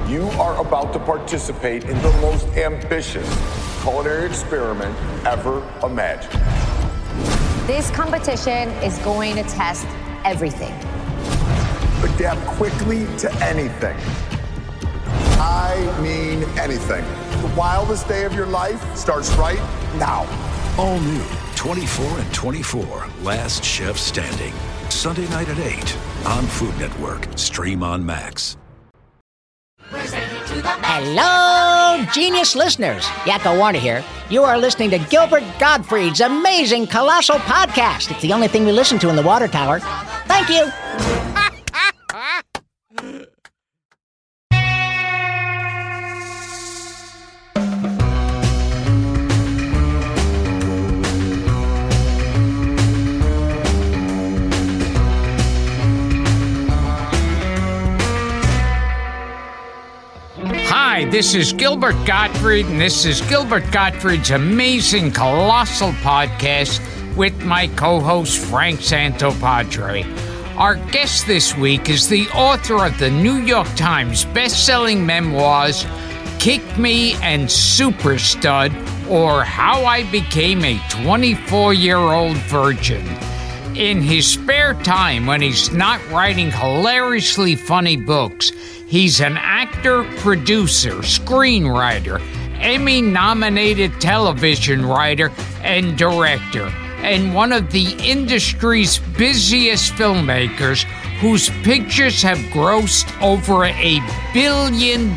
You are about to participate in the most ambitious culinary experiment ever imagined. This competition is going to test everything. Adapt quickly to anything. I mean anything. The wildest day of your life starts right now. All new 24 and 24, Last Chef Standing. Sunday night at 8 on Food Network. Stream on Max. Hello, genius listeners. Yakko Warner here. You are listening to Gilbert Gottfried's amazing Colossal Podcast. It's the only thing we listen to in the water tower. Thank you. Hi, this is Gilbert Gottfried, and this is Gilbert Gottfried's amazing Colossal Podcast with my co-host Frank Santopadre. Our guest this week is the author of the New York Times best-selling memoirs, Kick Me and Super Stud, or How I Became a 24-Year-Old Virgin. In his spare time, when he's not writing hilariously funny books, he's an actor, producer, screenwriter, Emmy-nominated television writer, and director, and one of the industry's busiest filmmakers whose pictures have grossed over $1 billion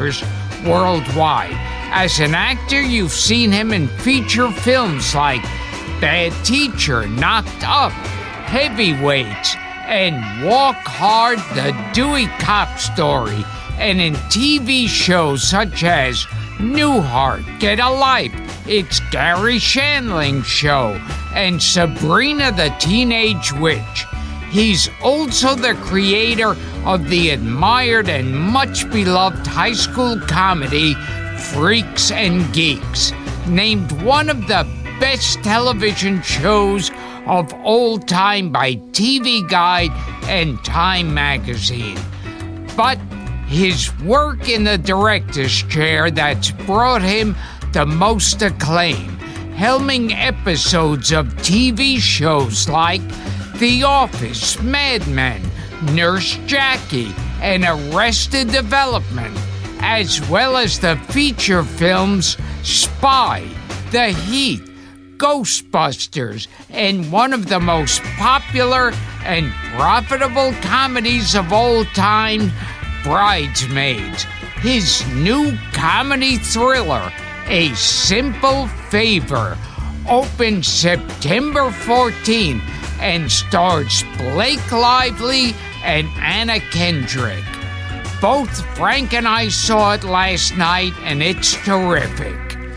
worldwide. As an actor, you've seen him in feature films like Bad Teacher, Knocked Up, Heavyweights, and Walk Hard, The Dewey Cop Story, and in TV shows such as Newhart, Get a Life, It's Gary Shandling's Show, and Sabrina the Teenage Witch. He's also the creator of the admired and much beloved high school comedy Freaks and Geeks, named one of the best television shows of all time by TV Guide and Time Magazine. But his work in the director's chair that's brought him the most acclaim, helming episodes of TV shows like The Office, Mad Men, Nurse Jackie, and Arrested Development, as well as the feature films Spy, The Heat, Ghostbusters, and one of the most popular and profitable comedies of all time, Bridesmaids. His new comedy thriller, A Simple Favor, opened September 14th and stars Blake Lively and Anna Kendrick. Both Frank and I saw it last night, and it's terrific.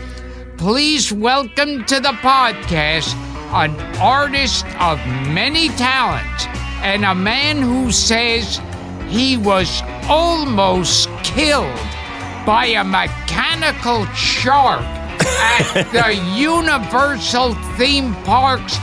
Please welcome to the podcast an artist of many talents and a man who says he was almost killed by a mechanical shark at the Universal Theme Park's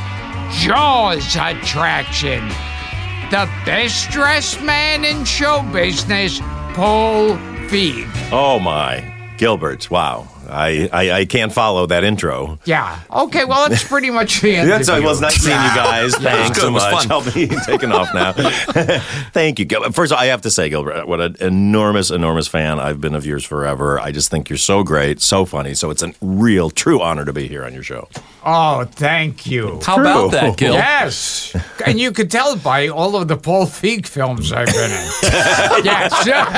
Jaws attraction. The best-dressed man in show business, Paul Feig. Oh, my. Gilbert, wow. I can't follow that intro. Yeah. Okay, well, that's pretty much the end. It was nice seeing you guys. Thanks so much. Fun. I'll be taking off now. Thank you. First of all, I have to say, Gilbert, what an enormous, enormous fan I've been of yours forever. I just think you're so great, so funny. So it's a real, true honor to be here on your show. Oh, thank you. How about that, Gil? Yes. And you could tell by all of the Paul Feig films I've been in. Yes.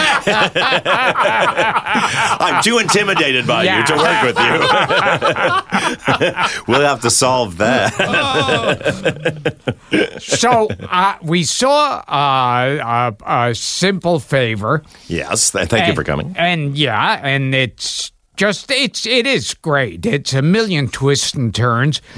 I'm too intimidated by you to work with you. We'll have to solve that. So we saw A Simple Favor. Yes, thank you for coming. And it is great. It's a million twists and turns.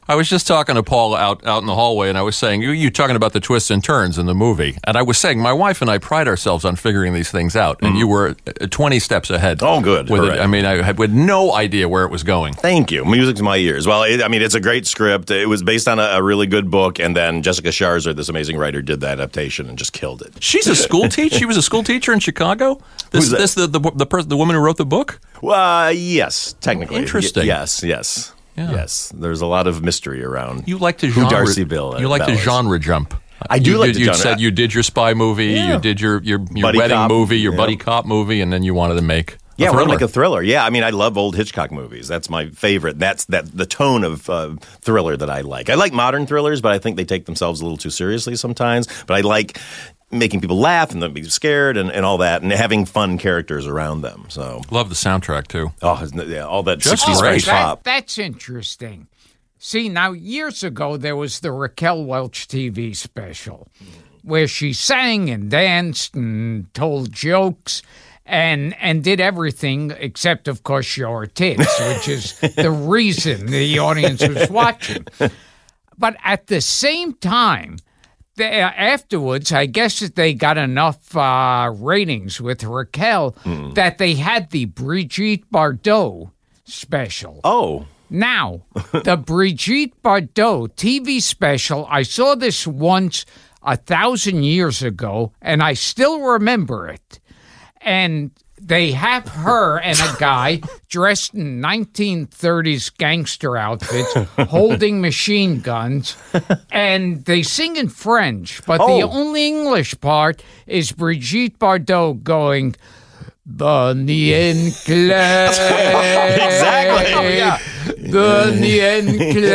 I was just talking to Paul out in the hallway, and I was saying, you talking about the twists and turns in the movie. And I was saying, my wife and I pride ourselves on figuring these things out. And you were 20 steps ahead. Oh, good. With it. Hooray. I mean, I had no idea where it was going. Thank you. Music's my ears. Well, it's a great script. It was based on a really good book, and then Jessica Sharzer, this amazing writer, did the adaptation and just killed it. She's a school teacher. She was a school teacher in Chicago. Who's that? This the woman who wrote the book. Yes, technically. Interesting. Yes. Yeah. Yes. There's a lot of mystery around. You like to who genre. Darcy Bill. You like Bell to is. genre jump. I do like to You genre. said you did your spy movie. Yeah. You did your Buddy wedding cop, movie, your yeah. buddy cop movie, and then you wanted to make. Yeah, a we're thriller. like a thriller. Yeah, I mean, I love old Hitchcock movies. That's my favorite. That's the tone of thriller that I like. I like modern thrillers, but I think they take themselves a little too seriously sometimes. But I like making people laugh and them be scared and all that, and having fun characters around them. So Love the soundtrack too. Oh, yeah, all that Just 60s great. French pop. That's interesting. See, now, years ago, there was the Raquel Welch TV special where she sang and danced and told jokes and did everything except, of course, show her tits, which is the reason the audience was watching. But at the same time, afterwards, I guess that they got enough ratings with Raquel that they had the Brigitte Bardot special. Oh, Now, the Brigitte Bardot TV special, I saw this once 1,000 years ago, and I still remember it. And they have her and a guy dressed in 1930s gangster outfits holding machine guns, and they sing in French, but the only English part is Brigitte Bardot going, Bonnie and Clyde. Exactly. Oh, yeah. Bonnie and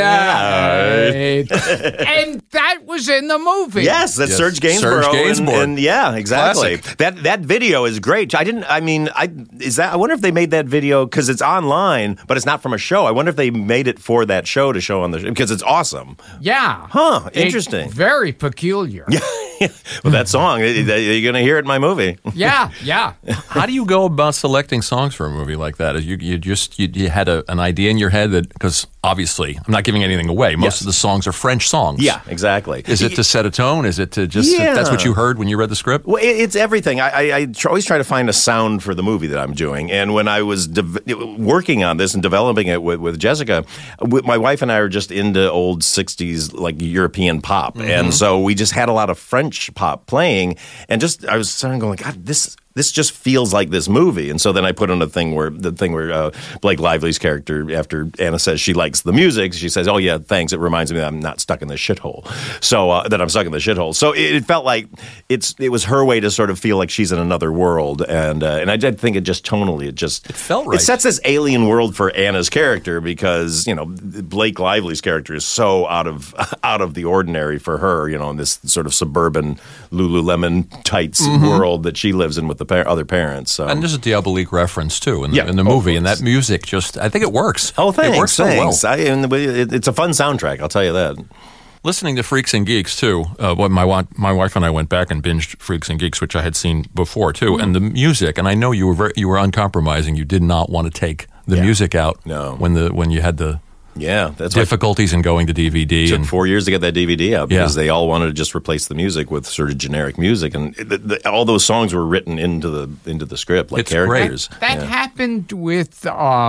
Clyde. And that was in the movie. yes, that's Yes, Serge Gainsborough. Serge Gainsbourg. And yeah, exactly. Classic. That video is great. I wonder if they made that video because it's online, but it's not from a show. I wonder if they made it for that show to show on the show because it's awesome. Yeah. Huh, interesting. It's very peculiar. Well, that song, you're going to hear it in my movie. Yeah. How do you go about selecting songs for a movie like that? You had an idea in your head that, because obviously I'm not giving anything away. Most of the songs are French songs. Yeah, exactly. Is it to set a tone? Is it to just that's what you heard when you read the script? Well, it's everything. I always try to find a sound for the movie that I'm doing. And when I was working on this and developing it with Jessica, my wife and I are just into old 60s, like European pop. And so we just had a lot of French pop playing. And I was starting going, God, this just feels like this movie. And so then I put on the thing where Blake Lively's character, after Anna says she likes the music, she says, oh, yeah, thanks. It reminds me that I'm not stuck in this shithole. So that I'm stuck in the shithole. So it felt like it was her way to sort of feel like she's in another world. And I did think it just tonally, it felt right. It sets this alien world for Anna's character because, Blake Lively's character is so out of the ordinary for her, in this sort of suburban Lululemon tights world that she lives in with the other parents. So. And there's a Diabolique reference too in the movie, and that music I think it works. Oh, thanks. It works so well. It's a fun soundtrack, I'll tell you that. Listening to Freaks and Geeks too, my wife and I went back and binged Freaks and Geeks, which I had seen before too, and the music. And I know you were uncompromising. You did not want to take the music out. No. When you had the that's difficulties in going to DVD. It took and 4 years to get that DVD out because they all wanted to just replace the music with sort of generic music, and all those songs were written into the script like It's characters. That happened with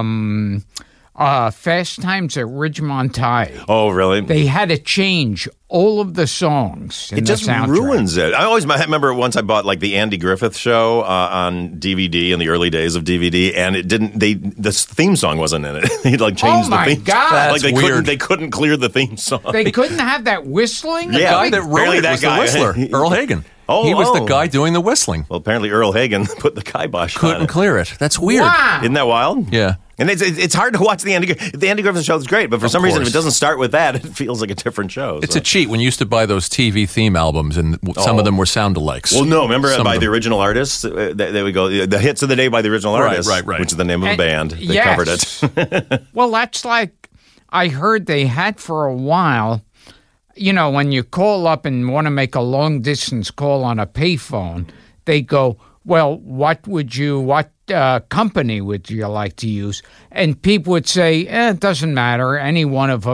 Fast Times at Ridgemont High. Oh, really? They had to change all of the songs in It just the soundtrack. ruins it. I remember once I bought like the Andy Griffith Show on DVD in the early days of DVD, and it didn't. The theme song wasn't in it. They like changed Oh, my the theme. God. That's Like weird. they couldn't clear the theme song. They couldn't have that whistling? The guy that wrote barely it that was guy. the whistler, Earl Hagen. Oh, he was the oh. guy doing the whistling. Well, apparently Earl Hagen put the kibosh on Couldn't it. clear it. That's weird. Wow. Isn't that wild? Yeah. And it's hard to watch the Andy Griffith Show is great, but for some reason, if it doesn't start with that, it feels like a different show. It's a cheat when you used to buy those TV theme albums, and some of them were sound-alikes. Well, no, remember Some by of the them. original artists? They would go, the hits of the day by the original Right, artists, right. which is the name of the band. They covered it. Well, that's like I heard they had for a while. When you call up and want to make a long-distance call on a payphone, they go, well, what company would you like to use? And people would say, it doesn't matter, any one of them.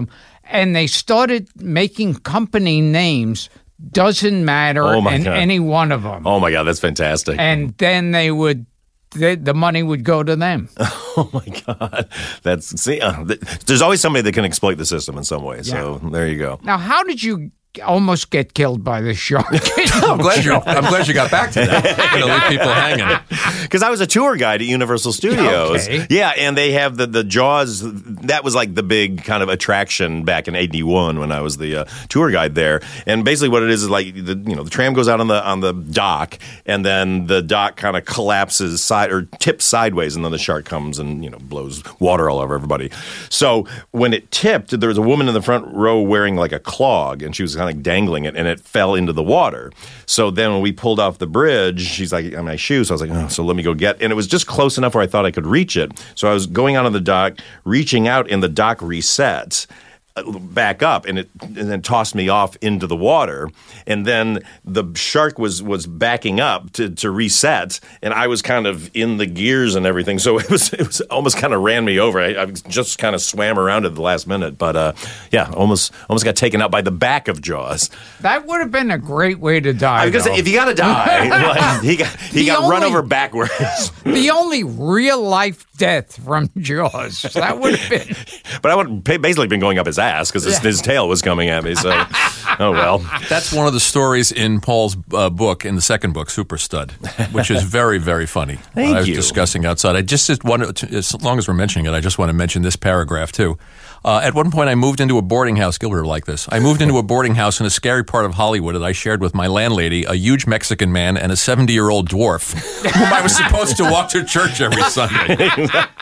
and they started making company names. Doesn't matter in any one of them. Oh my God, that's fantastic. And then the money would go to them. Oh my God, there's always somebody that can exploit the system in some way. Yeah. So there you go. Now, how did you almost get killed by the shark? I'm glad you got back to that. Going to leave people hanging. Because I was a tour guide at Universal Studios. Okay. Yeah, and they have the Jaws. That was like the big kind of attraction back in '81 when I was the tour guide there. And basically, what it is like the tram goes out on the dock, and then the dock kind of collapses tips sideways, and then the shark comes and blows water all over everybody. So when it tipped, there was a woman in the front row wearing like a clog, and she was kind of dangling it, and it fell into the water. So then when we pulled off the bridge, she's like, on my shoe. So I was like, oh, so let me go get. And it was just close enough where I thought I could reach it. So I was going out on the dock, reaching out, and the dock resets back up, and then tossed me off into the water. And then the shark was backing up to reset, and I was kind of in the gears and everything. So it was almost kind of ran me over. I just kind of swam around at the last minute, but almost got taken out by the back of Jaws. That would have been a great way to die. Because if you got to die, he got run over backwards. The only real life death from Jaws. That would have been. But I would have basically been going up his ass because his tail was coming at me. So, oh well. That's one of the stories in Paul's book, in the second book, Super Stud, which is very, very funny. Thank you. I was discussing outside. I just wanted to, as long as we're mentioning it, I just want to mention this paragraph too. At one point, I moved into a boarding house. Gilbert like this. I moved into a boarding house in a scary part of Hollywood that I shared with my landlady, a huge Mexican man, and a 70-year-old dwarf, whom I was supposed to walk to church every Sunday.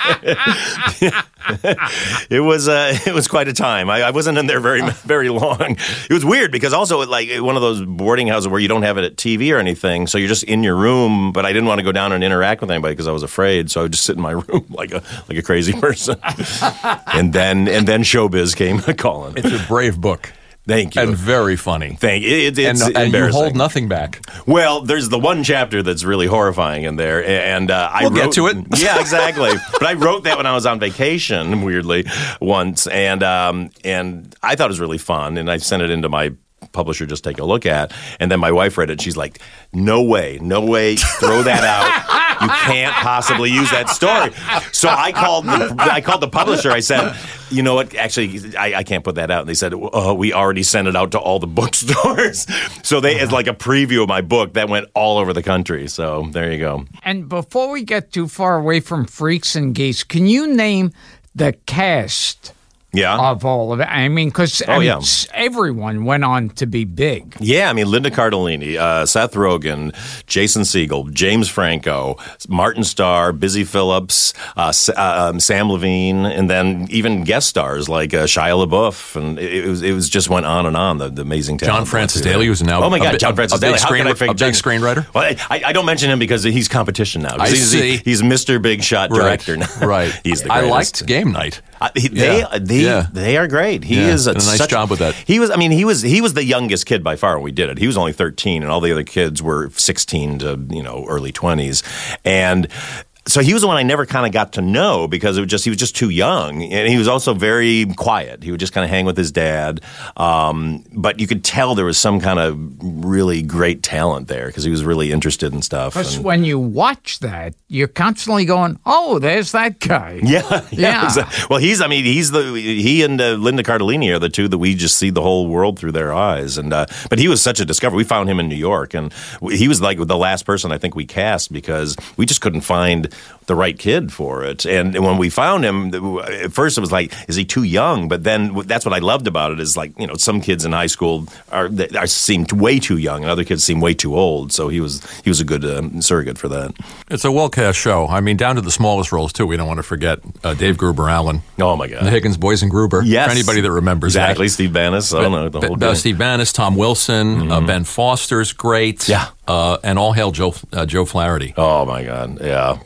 It was quite a time. I wasn't in there very long. It was weird because also like one of those boarding houses where you don't have it at TV or anything, so you're just in your room. But I didn't want to go down and interact with anybody because I was afraid, so I would just sit in my room like a crazy person. and then showbiz came calling. It's a brave book. Thank you. And very funny. Thank you. It's and you hold nothing back. Well, there's the one chapter that's really horrifying in there, and we'll get to it. Yeah, exactly. But I wrote that when I was on vacation, weirdly, once, and I thought it was really fun, and I sent it into my publisher just take a look at, and then my wife read it, and she's like, no way, throw that out. You can't possibly use that story. So I called the publisher. I said, you know what, actually, I can't put that out. And they said, we already sent it out to all the bookstores. So it's like a preview of my book that went all over the country. So there you go. And before we get too far away from Freaks and Geeks, can you name the cast of all of it? I mean, because everyone went on to be big. Yeah, I mean, Linda Cardellini, Seth Rogen, Jason Segel, James Franco, Martin Starr, Busy Phillips, Sam Levine, and then even guest stars like Shia LaBeouf, and it was just went on and on. The amazing talent. John Francis Daly, who's now John Francis Daly, a big screenwriter. Well, I don't mention him because he's competition now. He's Mr. Big Shot director now. Right. He's the greatest. I liked Game Night. They are great. He is a nice job with that. He was the youngest kid by far when we did it. He was only 13, and all the other kids were 16 to early 20s, and so he was the one I never kind of got to know because he was just too young, and he was also very quiet. He would just kind of hang with his dad, but you could tell there was some kind of really great talent there because he was really interested in stuff. Because when you watch that, you're constantly going, "Oh, there's that guy." Yeah. Exactly. Well, he and Linda Cardellini are the two that we just see the whole world through their eyes, and but he was such a discovery. We found him in New York, and he was like the last person I think we cast because we just couldn't find the right kid for it. And when we found him, at first it was like, is he too young? But then that's what I loved about it is like, some kids in high school seemed way too young and other kids seem way too old. So he was a good surrogate for that. It's a well-cast show. I mean, down to the smallest roles, too. We don't want to forget Dave Gruber-Allen. Oh, my God. The Higgins Boys and Gruber. Yes. For anybody that remembers exactly. that. Steve Bannis. Steve Bannis, Tom Wilson, Ben Foster's great. Yeah. And all hail Joe Flaherty. Oh, my God. Yeah. Joe Flaherty.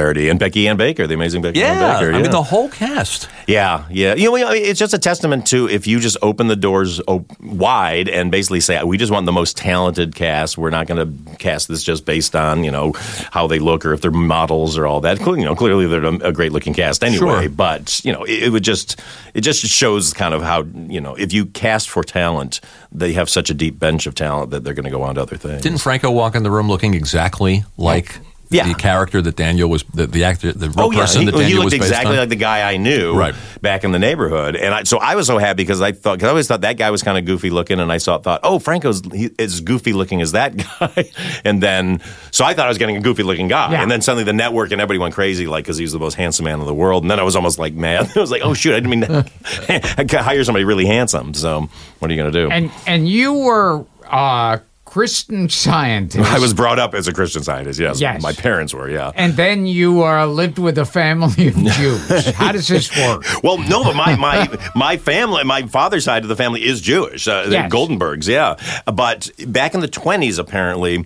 popularity. And Becky Ann Baker, the amazing Becky Ann Baker. I mean, the whole cast. Yeah. It's just a testament to if you just open the doors wide and basically say, we just want the most talented cast. We're not going to cast this just based on, how they look or if they're models or all that. Clearly they're a great looking cast anyway. Sure. But, it just shows kind of how, if you cast for talent, they have such a deep bench of talent that they're going to go on to other things. Didn't Franco walk in the room looking exactly like the character that Daniel was, the actor, the real person that Daniel was based on? He looked exactly like the guy I knew back in the neighborhood. And so I was so happy because I always thought that guy was kind of goofy looking, and I thought, oh, Franco's as goofy looking as that guy. And then, so I thought I was getting a goofy looking guy. Yeah. And then suddenly the network and everybody went crazy, because he was the most handsome man in the world. And then I was almost like mad. I was like, oh, shoot, I didn't mean to hire somebody really handsome. So what are you going to do? And you were Christian Scientist. I was brought up as a Christian Scientist, yes. My parents were, yeah. And then you lived with a family of Jews. How does this work? Well, no, but my family, my father's side of the family is Jewish. The Goldenbergs, yeah. But back in the 1920s, apparently,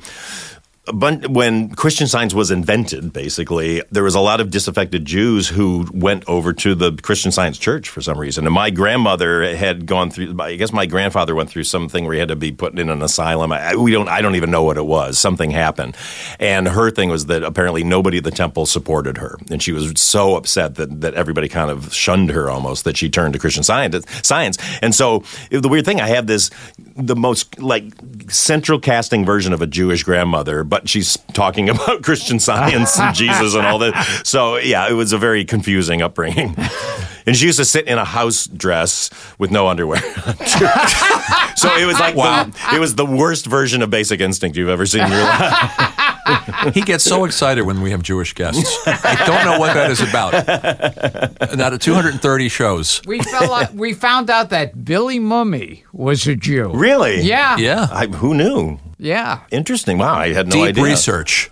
when Christian Science was invented, basically, there was a lot of disaffected Jews who went over to the Christian Science church for some reason. And my grandmother had gone through, I guess my grandfather went through something where he had to be put in an asylum. I don't even know what it was. Something happened. And her thing was that apparently nobody at the temple supported her. And she was so upset that everybody kind of shunned her almost, that she turned to Christian Science. And so the weird thing, I have the most central casting version of a Jewish grandmother, but she's talking about Christian Science and Jesus and all that. So, yeah, it was a very confusing upbringing. And she used to sit in a house dress with no underwear. So it was it was the worst version of Basic Instinct you've ever seen in your life. He gets so excited when we have Jewish guests. I don't know what that is about. Out of 230 shows. We found out that Billy Mummy was a Jew. Really? Yeah. Yeah. Who knew? Yeah. Interesting. Wow, I had no idea. Deep research.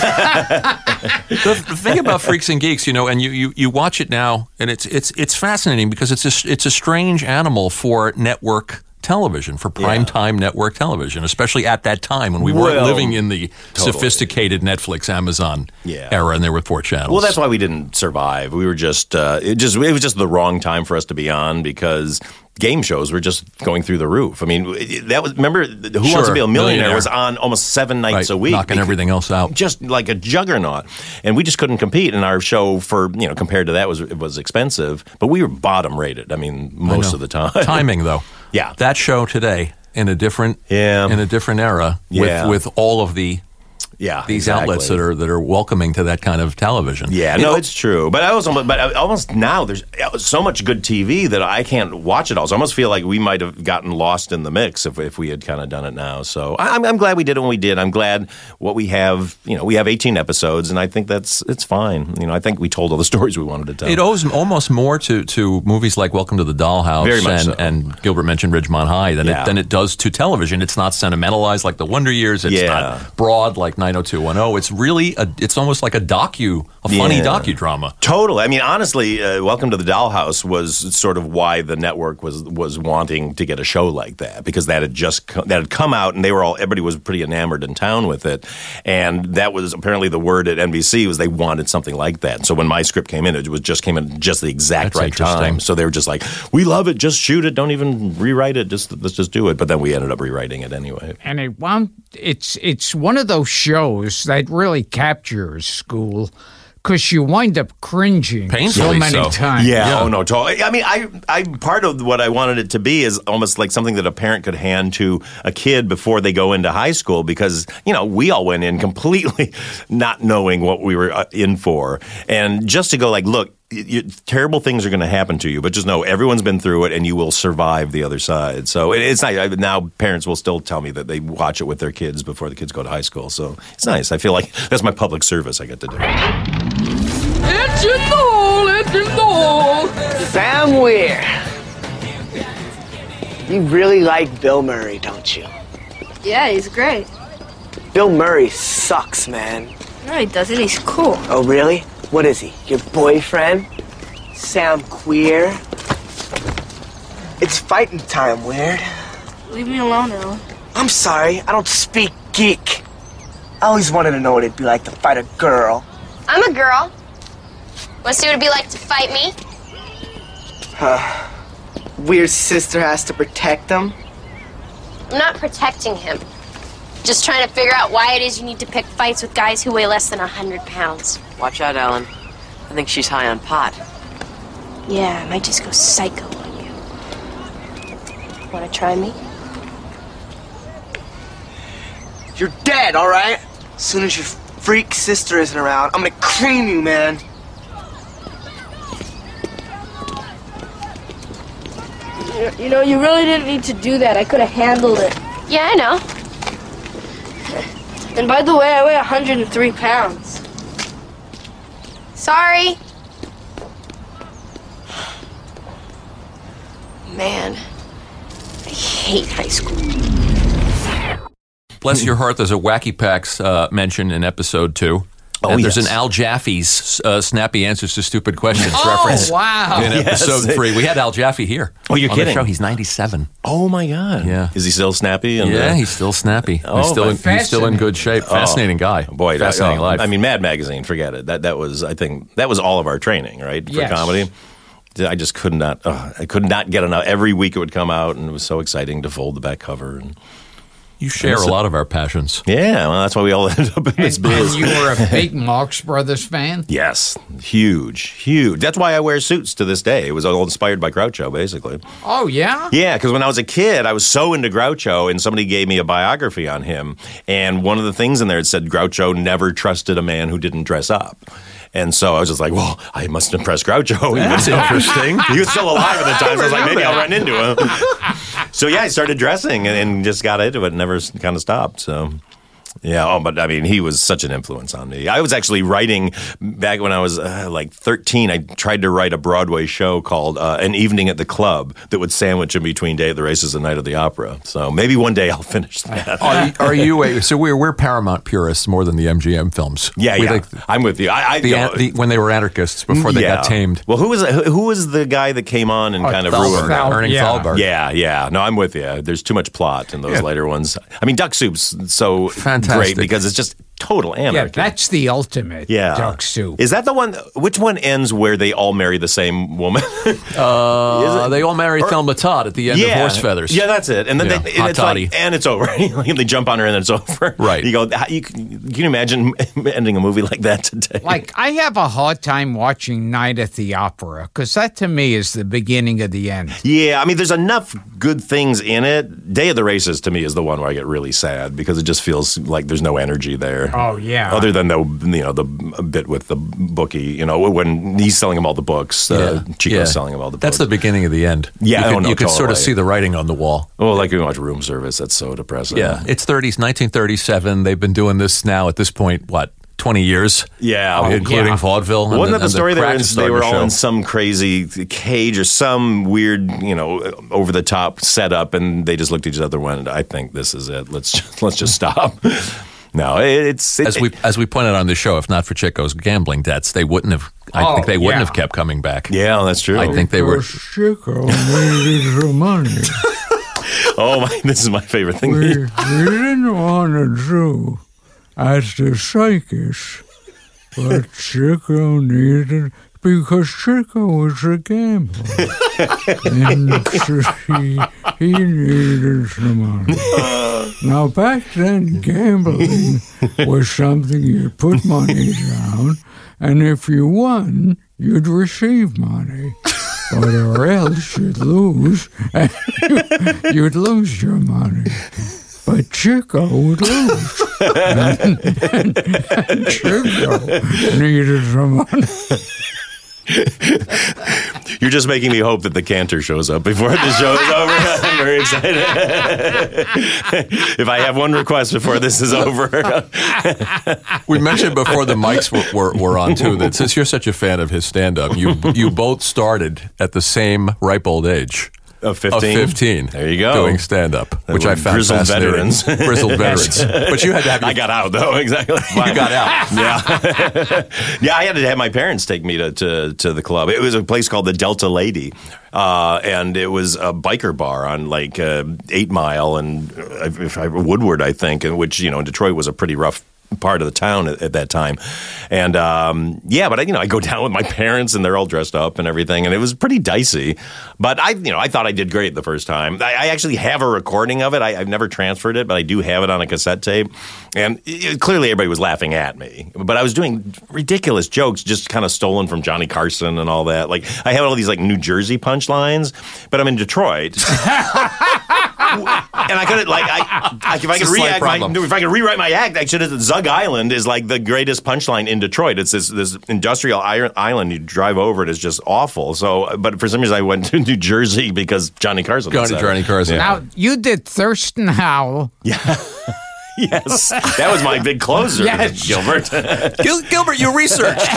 The thing about Freaks and Geeks, and you watch it now, and it's fascinating because it's a strange animal for network television, for primetime network television, especially at that time when we weren't living in the sophisticated Netflix, Amazon era, and there were 4 channels. Well, that's why we didn't survive. We were just it was just the wrong time for us to be on, because game shows were just going through the roof. I mean, remember Who Wants to Be a Millionaire was on almost 7 nights a week, knocking everything else out, just like a juggernaut, and we just couldn't compete. And our show, for compared to that, was expensive, but we were bottom rated. I mean, most of the time. Timing, though. Yeah, that show today in a different era with all of these outlets that are welcoming to that kind of television. Yeah, it's true. But almost now there's so much good TV that I can't watch it all. So I almost feel like we might have gotten lost in the mix if we had kind of done it now. So I'm glad we did it when we did. I'm glad what we have. We have 18 episodes, and I think it's fine. I think we told all the stories we wanted to tell. It owes almost more to movies like Welcome to the Dollhouse Very much so. And Gilbert mentioned Ridgemont High than it does to television. It's not sentimentalized like The Wonder Years. It's not broad like 90210. It's really it's almost like a funny docudrama. Totally. I mean, honestly, Welcome to the Dollhouse was sort of why the network was wanting to get a show like that, because that had come out, and everybody was pretty enamored in town with it, and that was apparently the word at NBC was they wanted something like that. So when my script came in, came in just the exact right time. So they were just like, we love it, just shoot it, don't even rewrite it, let's just do it. But then we ended up rewriting it anyway. And it's one of those shows that really captures school, because you wind up cringing painfully so many times. Yeah. Oh no, totally. I mean, I part of what I wanted it to be is almost like something that a parent could hand to a kid before they go into high school, because we all went in completely not knowing what we were in for, and just to go like, look, terrible things are going to happen to you, but just know everyone's been through it, and you will survive the other side. So it's nice. Now parents will still tell me that they watch it with their kids before the kids go to high school. So it's nice. I feel like that's my public service I get to do. It's your soul. Sam Weir. You really like Bill Murray, don't you? Yeah, he's great. Bill Murray sucks, man. No, he doesn't. He's cool. Oh, really? What is he? Your boyfriend? Sam Queer? It's fighting time, Weird. Leave me alone, Earl. I'm sorry, I don't speak geek. I always wanted to know what it'd be like to fight a girl. I'm a girl. Want to see what it'd be like to fight me? Weird sister has to protect him. I'm not protecting him. Just trying to figure out why it is you need to pick fights with guys who weigh less than 100 pounds. Watch out, Ellen. I think she's high on pot. Yeah, I might just go psycho on you. Want to try me? You're dead, all right? As soon as your freak sister isn't around, I'm gonna cream you, man. You know, you really didn't need to do that. I could have handled it. Yeah, I know. And by the way, I weigh 103 pounds. Sorry. Man, I hate high school. Bless your heart, there's a Wacky Packs mention in episode 2. Oh, and there's yes. an Al Jaffe's Snappy Answers to Stupid Questions Oh, reference. wow. In episode 3. We had Al Jaffe here. Oh, you're on kidding. the show. He's 97. Oh, my God. Yeah. Is he still snappy? Yeah, he's still snappy. Oh, he's still in good shape. Fascinating guy. Boy, fascinating life. I mean, Mad Magazine, forget it. That was, I think, that was all of our training, right, for Yes. comedy. I just could not get enough. Every week it would come out, and it was so exciting to fold the back cover. And you share a lot of our passions. Yeah, well, that's why we all ended up in this biz. And you were a big Marx Brothers fan? Yes, huge. That's why I wear suits to this day. It was all inspired by Groucho, basically. Oh, yeah? Yeah, because when I was a kid, I was so into Groucho, and somebody gave me a biography on him. And one of the things in there, it said Groucho never trusted a man who didn't dress up. And so I was just like, well, I must impress Groucho. That's interesting. He was still alive at the time, so I was like, maybe I'll run into him. So, yeah, I started dressing and just got into it and never kind of stopped. So, yeah. But, I mean, he was such an influence on me. I was actually writing back when I was like 13. I tried to write a Broadway show called An Evening at the Club that would sandwich in between Day of the Races and Night of the Opera. So maybe one day I'll finish that. Are you so we're Paramount purists more than the MGM films. Yeah, We yeah. think I'm with you. when they were anarchists before they got tamed. Well, who was the guy that came on and kind of ruined it? Ernie Thalberg. Yeah. No, I'm with you. There's too much plot in those later ones. I mean, Duck Soup's so Fantastic. great because it's just total anarchy. Yeah, that's the ultimate Duck Soup. Is that the one? Which one ends where they all marry the same woman? They all marry Thelma Todd at the end of Horse Feathers. Yeah, that's it. And then Hot it's toddy. like, and it's over. They jump on her and then it's over. Right. You go. Can you imagine ending a movie like that today? Like, I have a hard time watching Night at the Opera because that to me is the beginning of the end. Yeah, I mean, there's enough good things in it. Day of the Races to me is the one where I get really sad because it just feels like there's no energy there. Oh, yeah. Other than the bit with the bookie, when he's selling him all the books, Chico's selling him all the books. That's the beginning of the end. Yeah, you could sort of see the writing on the wall. Oh, like we watch Room Service. That's so depressing. Yeah, it's 1937. They've been doing this now at this point, 20 years? Yeah. Including vaudeville. Wasn't that the story they were all show. in some crazy cage or some weird, over the top setup, and they just looked at each other and went, I think this is it. Let's just stop. No, it's as we pointed out on the show. If not for Chico's gambling debts, they wouldn't have. I think they wouldn't have kept coming back. Yeah, that's true. I think they were. Chico needed some money. Oh, this is my favorite thing. We didn't want to do as the circus, but Chico needed because Chico was a gambler, and he needed some money. Now, back then, gambling was something you put money down, and if you won, you'd receive money. Or else you'd lose, and you'd lose your money. But Chico would lose. and Chico needed some money. You're just making me hope that the cantor shows up before the show is over. I'm very excited. If I have one request before this is over. We mentioned before the mics were on, too, that since you're such a fan of his stand-up, you both started at the same ripe old age. Of 15? There you go. Doing stand-up, which I found grizzled fascinating. veterans. Grizzled veterans. But you had to have I got out, though, exactly. You got out. Yeah, I had to have my parents take me to the club. It was a place called the Delta Lady, and it was a biker bar on, 8 Mile and Woodward, I think, which, in Detroit was a pretty rough part of the town at that time. And but I go down with my parents and they're all dressed up and everything, and it was pretty dicey. But I thought I did great the first time. I actually have a recording of it. I've never transferred it, but I do have it on a cassette tape. And clearly everybody was laughing at me. But I was doing ridiculous jokes, just kind of stolen from Johnny Carson and all that. Like, I had all these like New Jersey punchlines, but I'm in Detroit. And I couldn't, if I could rewrite my act, I should have. Zug Island is like the greatest punchline in Detroit. It's this industrial island. You drive over it, it's just awful. So, but for some reason, I went to New Jersey because Johnny Carson. Johnny Carson. Yeah. Now, you did Thurston Howell. Yeah. Yes, that was my big closer, yes. Gilbert. Gilbert, you researched.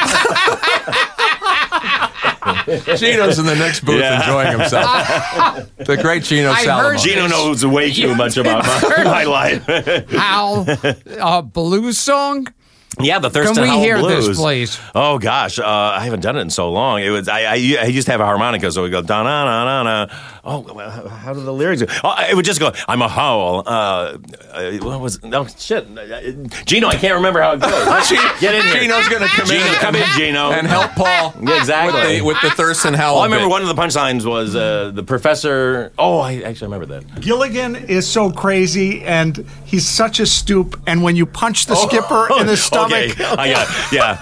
Gino's in the next booth enjoying himself. The great Gino Salomon. Gino knows way too much about my life. Hal, blues song? Yeah, the Thurston Can we Howell hear Blues. this, please? Oh gosh, I haven't done it in so long. It was I used to have a harmonica, so we go da na na na na. Oh, how do the lyrics go? Oh, it would just go. I'm a howl. What was? Oh shit, Gino, I can't remember how it goes. Get in here. Gino's going to come in, Gino, and help Paul. Yeah, exactly with the Thurston Howell. I remember one of the punchlines was the professor. Oh, I actually remember that. Gilligan is so crazy, and he's such a stoop. And when you punch the skipper in the stomach, I got it. Yeah.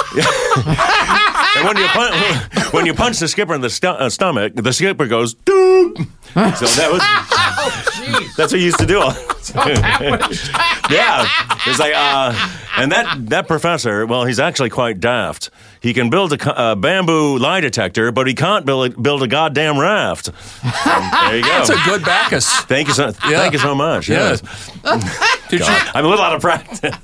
And when you punch the skipper in the stomach, the skipper goes doom. So that was that's what you used to do. Yeah, it's like and that professor. Well, he's actually quite daft. He can build a bamboo lie detector, but he can't build a goddamn raft. There you go. That's a good Bacchus. Thank you so. Thank you so much. Yes. Did you? I'm a little out of practice.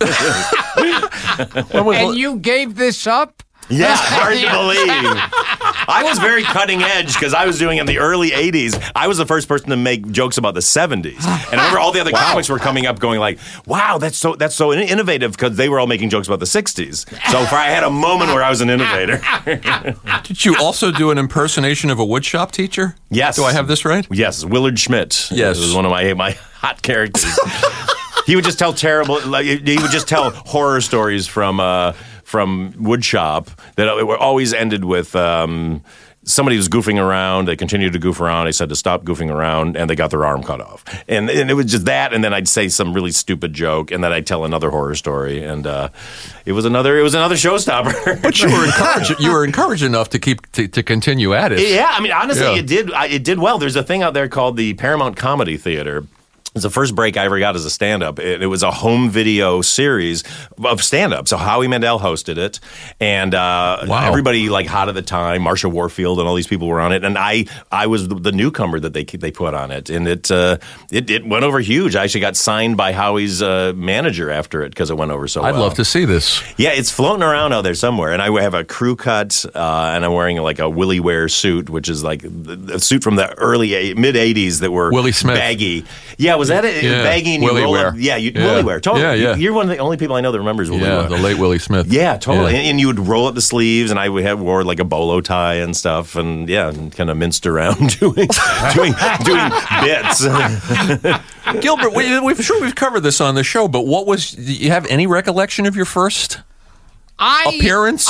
And you gave this up? Yeah, hard to believe. I was very cutting edge because I was doing it in the early 80s. I was the first person to make jokes about the 70s. And I remember all the other comics were coming up going like, wow, that's so innovative, because they were all making jokes about the 60s. So I had a moment where I was an innovator. Did you also do an impersonation of a woodshop teacher? Yes. Do I have this right? Yes, Willard Schmidt. Yes. It was one of my hot characters. He would just tell he would just tell horror stories from woodshop that always ended with somebody was goofing around. They continued to goof around. They said to stop goofing around, and they got their arm cut off. And it was just that, and then I'd say some really stupid joke, and then I'd tell another horror story, and it was another showstopper. But you were encouraged enough to continue at it. Yeah, I mean, honestly, it did well. There's a thing out there called the Paramount Comedy Theater. It's the first break I ever got as a stand-up. It was a home video series of stand-up. So Howie Mandel hosted it, and everybody like hot at the time, Marsha Warfield and all these people were on it, and I was the newcomer that they put on it, and it went over huge. I actually got signed by Howie's manager after it because it went over so well. I'd love to see this. Yeah, it's floating around out there somewhere, and I have a crew cut, and I'm wearing like a Willie Ware suit, which is like a suit from the mid '80s that were Willie Smith baggy. Yeah. Was that it? Yeah. Baggy and you Willie roll Ware. up. Yeah, Willie Ware. Totally. Yeah. You're one of the only people I know that remembers Willie Ware. Yeah, the late Willie Smith. Yeah, totally. Yeah. And you would roll up the sleeves, and I wore like a bolo tie and stuff, and and kind of minced around doing bits. Gilbert, we've covered this on the show, but do you have any recollection of your first appearance?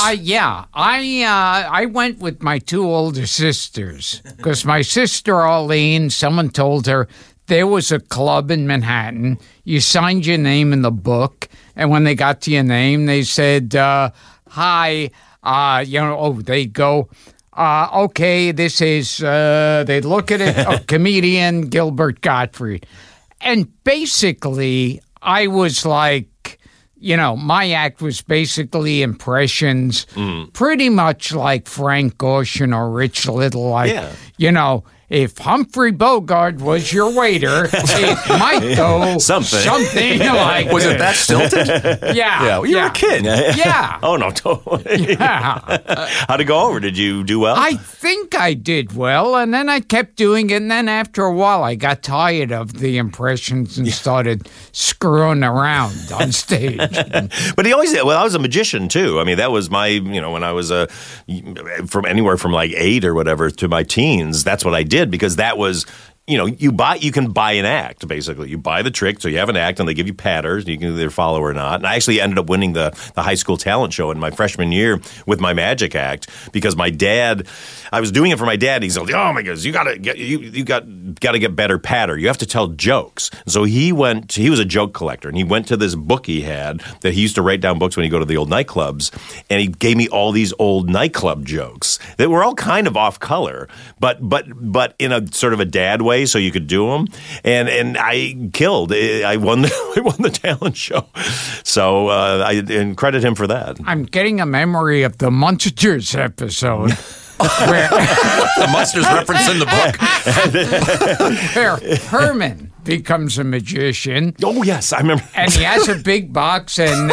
I went with my two older sisters because my sister Arlene, someone told her there was a club in Manhattan. You signed your name in the book, and when they got to your name, they said, hi, they'd go, okay, this is, they'd look at it, comedian Gilbert Gottfried. And basically, I was like, my act was basically impressions, pretty much like Frank Gorshin or Rich Little. If Humphrey Bogart was your waiter, it might go something like Was it that stilted? Yeah. Yeah. Well, you were a kid. Yeah. Oh, no, totally. Yeah. How'd it go over? Did you do well? I think I did well, and then I kept doing it, and then after a while I got tired of the impressions and started screwing around on stage. But I was a magician, too. I mean, that was my, when I was from anywhere from like 8 or whatever to my teens, that's what I did, because that was you can buy an act, basically. You buy the trick, so you have an act, and they give you patterns. You can either follow or not. And I actually ended up winning the high school talent show in my freshman year with my magic act because my dad, I was doing it for my dad. He's like, oh my goodness, you got to get better patter. You have to tell jokes. So he was a joke collector, and he went to this book he had that he used to write down books when he'd go to the old nightclubs, and he gave me all these old nightclub jokes that were all kind of off color, but in a sort of a dad way, so you could do them, and I killed. I won the talent show, so I credit him for that. I'm getting a memory of the Munsters episode. Where the Munsters reference in the book. Where Herman becomes a magician. Oh yes, I remember. And he has a big box, and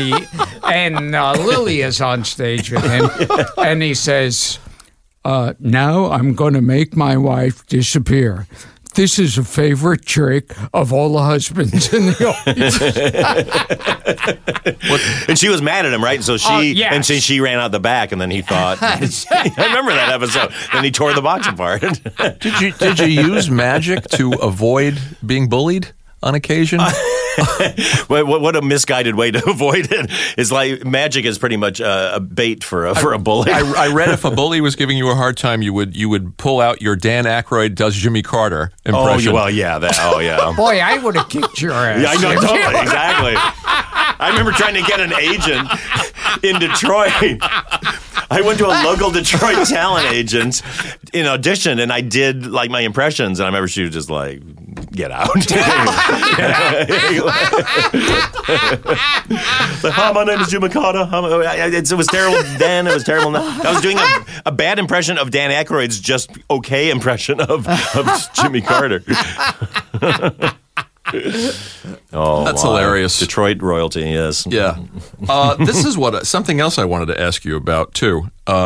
Lily is on stage with him, and he says, "Now I'm going to make my wife disappear. This is a favorite trick of all the husbands in the audience." And she was mad at him, right? So she ran out the back, and then he thought, I remember that episode. Then he tore the box apart. Did you use magic to avoid being bullied on occasion? What a misguided way to avoid it. It's like magic is pretty much a bait for a bully. I read if a bully was giving you a hard time, you would pull out your Dan Aykroyd does Jimmy Carter impression. Oh, well, yeah. Boy, I would have kicked your ass. Yeah, I know, totally, exactly. I remember trying to get an agent in Detroit. I went to a local Detroit talent agent in audition, and I did like my impressions, and I remember she was just like, "Get out." Like, hi, my name is Jimmy Carter. It was terrible then. It was terrible now. I was doing a bad impression of Dan Aykroyd's just okay impression of Jimmy Carter. Oh, that's hilarious. Detroit royalty, yes. Yeah. This is something else I wanted to ask you about too.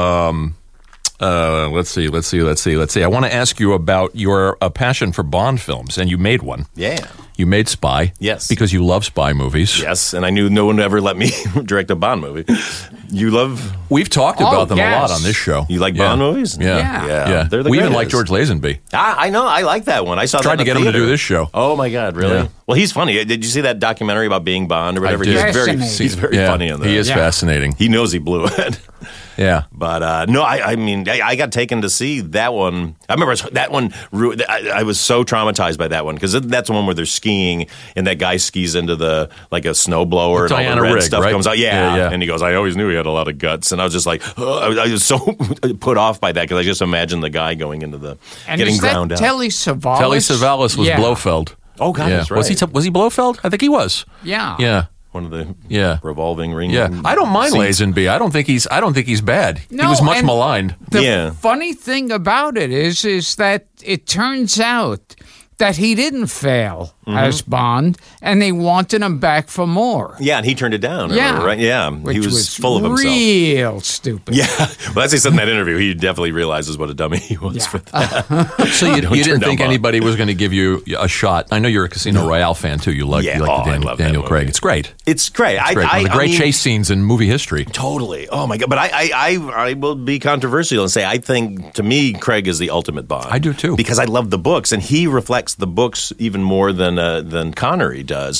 Let's see. I want to ask you about your passion for Bond films, and you made one. Yeah. You made Spy. Yes. Because you love spy movies. Yes, and I knew no one would ever let me direct a Bond movie. You love... We've talked about them a lot on this show. You like Bond movies? Yeah. They're the we even greatest. like George Lazenby. I know. I like that one. I saw Tried that to get him to do this show. Oh, my God. Really? Yeah. Well, he's funny. Did you see that documentary about being Bond or whatever? I did. He's very funny in that. He is fascinating. He knows he blew it. Yeah. But no, I mean, I got taken to see that one. I remember that one. I was so traumatized by that one because that's the one where they're skiing and that guy skis into a snowblower and all the red Rigg, stuff right? comes out. Yeah. And he goes, "I always knew he had a lot of guts." And I was just like, I was so put off by that because I just imagined the guy going into getting ground out. Telly Savalas? Telly Savalas was Blofeld. Oh God, that's right. Was he Blofeld? I think he was. Yeah. Yeah. One of the revolving ring. Yeah, I don't mind Lazenby. I don't think he's bad. No, he was much maligned. The funny thing about it is that it turns out that he didn't fail as Bond, and they wanted him back for more. Yeah, and he turned it down. Yeah, right? Yeah, which he was full of himself. Real stupid. Yeah, well, as he said in that interview, he definitely realizes what a dummy he was for that. So you didn't think anybody was going to give you a shot? I know you're a Casino Royale fan too. You like Daniel Craig. It's great. It's great. One of the great chase scenes in movie history. Totally. Oh my God! But I will be controversial and say I think to me Craig is the ultimate Bond. I do too because I love the books and he reflects the books even more than Connery does.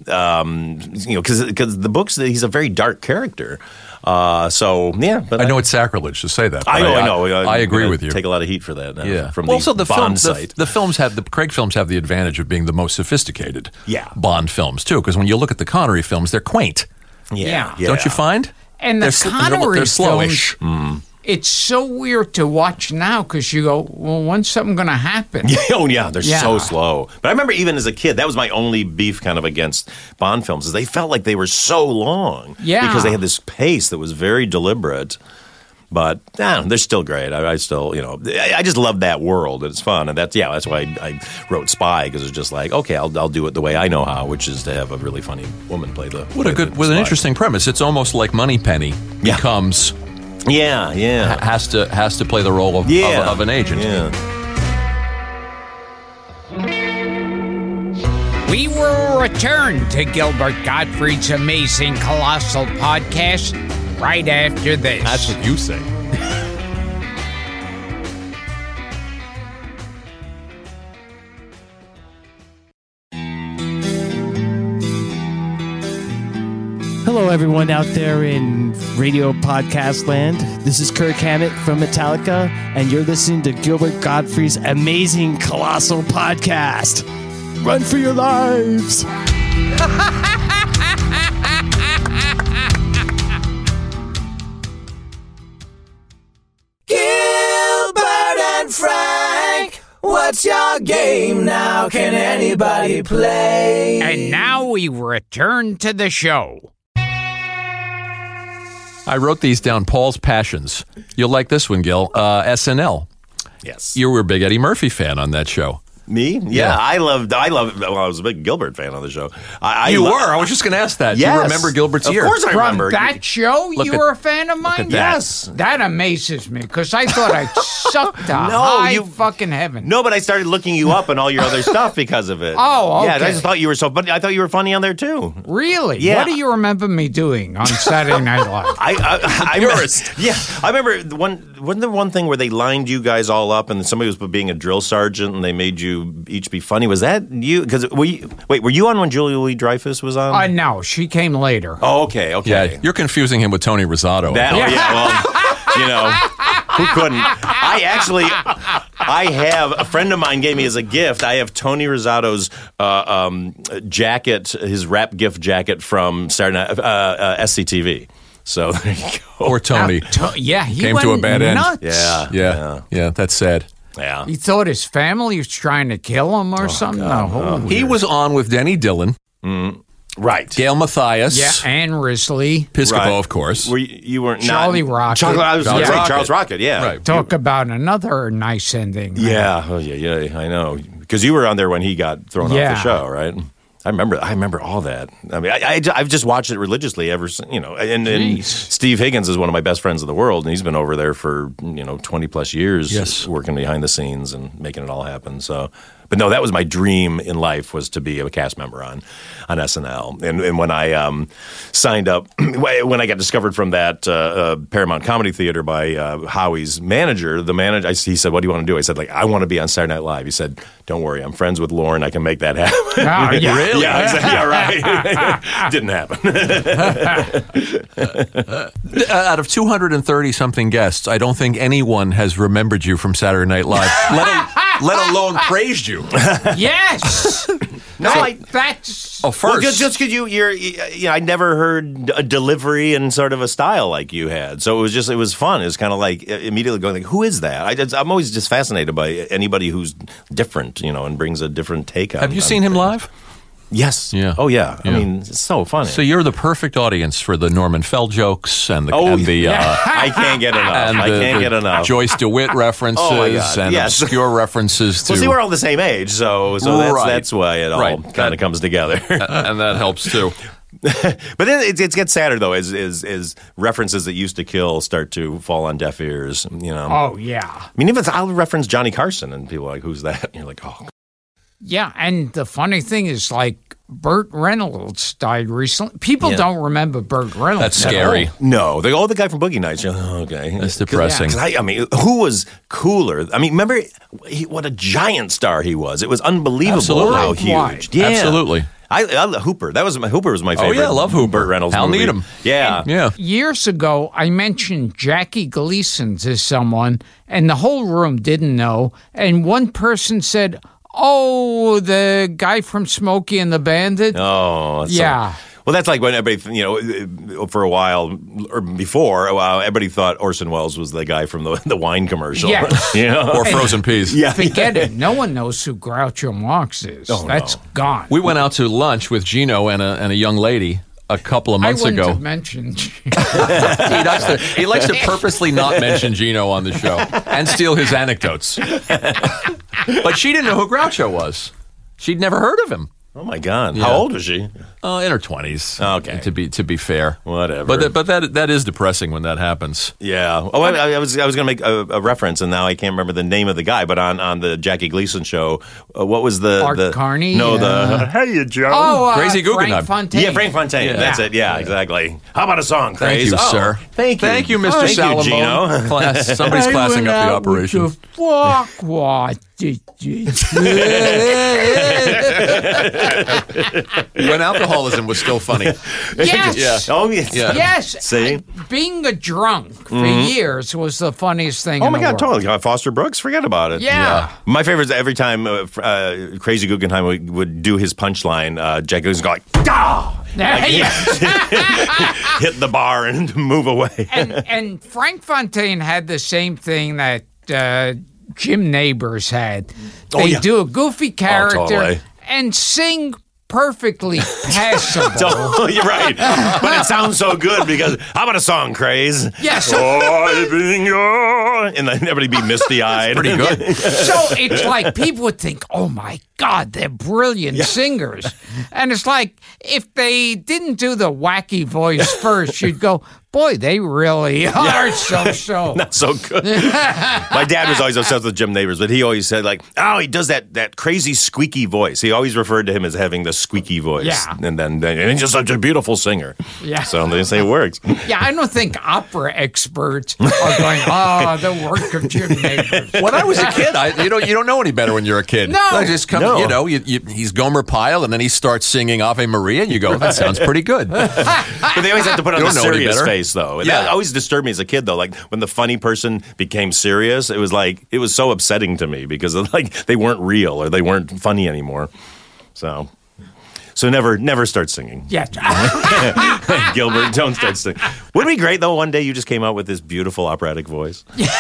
Because the books he's a very dark character. But I know it's sacrilege to say that. I know. I agree with you. Take a lot of heat for that. From the Bond site. The Craig films have the advantage of being the most sophisticated. Yeah. Bond films too, because when you look at the Connery films, they're quaint. Yeah. Don't you find? And the Connery they're slowish. films, it's so weird to watch now because you go, well, when's something going to happen? They're so slow. But I remember even as a kid, that was my only beef kind of against Bond films is they felt like they were so long. Yeah. Because they had this pace that was very deliberate. But they're still great. I still, I just love that world. And it's fun. And that's why I wrote Spy because it's just like, okay, I'll do it the way I know how, which is to have a really funny woman play the with an interesting premise. It's almost like Moneypenny becomes... has to play the role of an agent. Yeah. We will return to Gilbert Gottfried's amazing colossal podcast right after this. That's what you say. Hello, everyone out there in radio podcast land. This is Kirk Hammett from Metallica, and you're listening to Gilbert Gottfried's amazing Colossal podcast. Run for your lives! Gilbert and Frank, what's your game now? Can anybody play? And now we return to the show. I wrote these down, Paul's Passions. You'll like this one, Gil. SNL. Yes. You were a big Eddie Murphy fan on that show. Me? Yeah. I loved. Well, I was a big Gilbert fan on the show. I was just going to ask that. Yes. Do you remember Gilbert's year? Of course I remember. From that show, you were a fan of mine? Yes. That amazes me, because I thought I sucked to high fucking heaven. No, but I started looking you up and all your other stuff because of it. Oh, okay. Yeah, I just thought you were so funny. I thought you were funny on there, too. Really? Yeah. What do you remember me doing on Saturday Night Live? I remember wasn't there one thing where they lined you guys all up and somebody was being a drill sergeant and they made you each be funny? Was that you? Because were you on when Julia Louis-Dreyfus was on? No, she came later. Oh, okay. Yeah, you're confusing him with Tony Rosato. Who couldn't? I have a friend of mine gave me as a gift. I have Tony Rosato's jacket, his rap gift jacket from SCTV. So there you go. Or Tony. He came went to a bad nuts. end. Yeah. That's sad. Yeah. He thought his family was trying to kill him or something. He was on with Denny Dillon. Right. Gail Mathias. Yeah, Ann Risley. Piscopo, of course. You weren't Charlie Rocket. Charles Rocket, yeah. Right. Talk about another nice ending. Yeah. Oh, yeah, I know. Because you were on there when he got thrown off the show, right? I remember all that. I mean, I've just watched it religiously ever since, and Steve Higgins is one of my best friends in the world, and he's been over there for, 20 plus years working behind the scenes and making it all happen. So, but no, that was my dream in life, was to be a cast member on SNL. And when I signed up, when I got discovered from that Paramount Comedy Theater by Howie's manager, he said, "What do you want to do?" I said, "I want to be on Saturday Night Live." He said, "Don't worry, I'm friends with Lauren. I can make that happen." Oh, yeah. Really? Yeah, exactly. Yeah, right. Didn't happen. Out of 230-something guests, I don't think anyone has remembered you from Saturday Night Live, let alone praised you. Yes. That's first. Well, just because I never heard a delivery and sort of a style like you had, so it was fun. It was kind of like immediately going who is that? I'm always just fascinated by anybody who's different, and brings a different take on. Have you seen him live? Yes. Yeah. Oh, yeah. I mean, it's so funny. So you're the perfect audience for the Norman Fell jokes and the I can't get enough. I can't get enough. Joyce DeWitt references and obscure references to. Well, see, we're all the same age, so that's why it all kind of comes together, and that helps too. But then it gets sadder though, as references that used to kill start to fall on deaf ears. Oh yeah. I mean, even I'll reference Johnny Carson, and people are like, "Who's that?" And you're like, "Oh." Yeah, and the funny thing is, Burt Reynolds died recently. People don't remember Burt Reynolds. That's scary. No, the guy from Boogie Nights. You're like, oh, okay, that's depressing. I mean, who was cooler? I mean, remember what a giant star he was. It was unbelievable. Absolutely. How huge. Yeah. Absolutely. I Hooper. Hooper was my favorite. Oh yeah, I love Hooper. Burt Reynolds. Hal movie. Needham. Yeah. Years ago, I mentioned Jackie Gleason to someone, and the whole room didn't know. And one person said, "Oh, the guy from Smokey and the Bandit." Oh, yeah. Well, that's like when everybody, for a while or before, everybody thought Orson Welles was the guy from the wine commercial. Yeah. Or Frozen Peas. Yeah. Forget it. No one knows who Groucho Marx is. That's gone. We went out to lunch with Gino and a young lady a couple of months ago. Have mentioned he likes to purposely not mention Gino on the show and steal his anecdotes. But she didn't know who Groucho was. She'd never heard of him. Oh my God! Yeah. How old was she? In her 20s. Okay. To be fair, whatever. But that is depressing when that happens. Yeah. Oh, I was going to make a reference, and now I can't remember the name of the guy. But on the Jackie Gleason show, what was Art Carney? No, Hey, Joe. Oh, Crazy Frank Guggenheim. Fontaine. Yeah, Frank Fontaine. Yeah. That's it. Yeah, exactly. How about a song, Craze? Thank you, sir. Thank you, Mr. Salomon. Gino. Somebody's classing up the operation. Fuck what? When alcoholism was still funny. Yes. Yeah. Oh, yes. Yeah. Yes. See? Being a drunk for years was the funniest thing Oh in my the God, world. totally. Foster Brooks, forget about it. Yeah. My favorite is every time Crazy Guggenheim would do his punchline, Jack Guggenheim go like, "Dah!" Hit the bar and move away. and Frank Fontaine had the same thing that Jim Nabors had. They do a goofy character totally. and sing perfectly passable. You're right. But it sounds so good because how about a song, Craze? Yes. And then everybody be misty-eyed. Pretty good. So it's like people would think, oh my God, they're brilliant singers. And it's like if they didn't do the wacky voice first, you'd go, boy, they really are so. Not so good. My dad was always obsessed with Jim Nabors, but he always said, like, oh, he does that crazy squeaky voice. He always referred to him as having the squeaky voice. Yeah. And he's just such a beautiful singer. Yeah. So they say it works. Yeah, I don't think opera experts are going, oh, the work of Jim Nabors. When I was a kid, you don't know any better when you're a kid. No. I just come, he's Gomer Pyle, and then he starts singing Ave Maria, and you go, that sounds pretty good. But they always have to put on You a don't know any serious better. face, though. Yeah. That always disturbed me as a kid, though. Like when the funny person became serious, it was so upsetting to me because they weren't real or they weren't funny anymore. So never start singing. Yeah. Gilbert, don't start singing. Wouldn't it be great, though, one day you just came out with this beautiful operatic voice?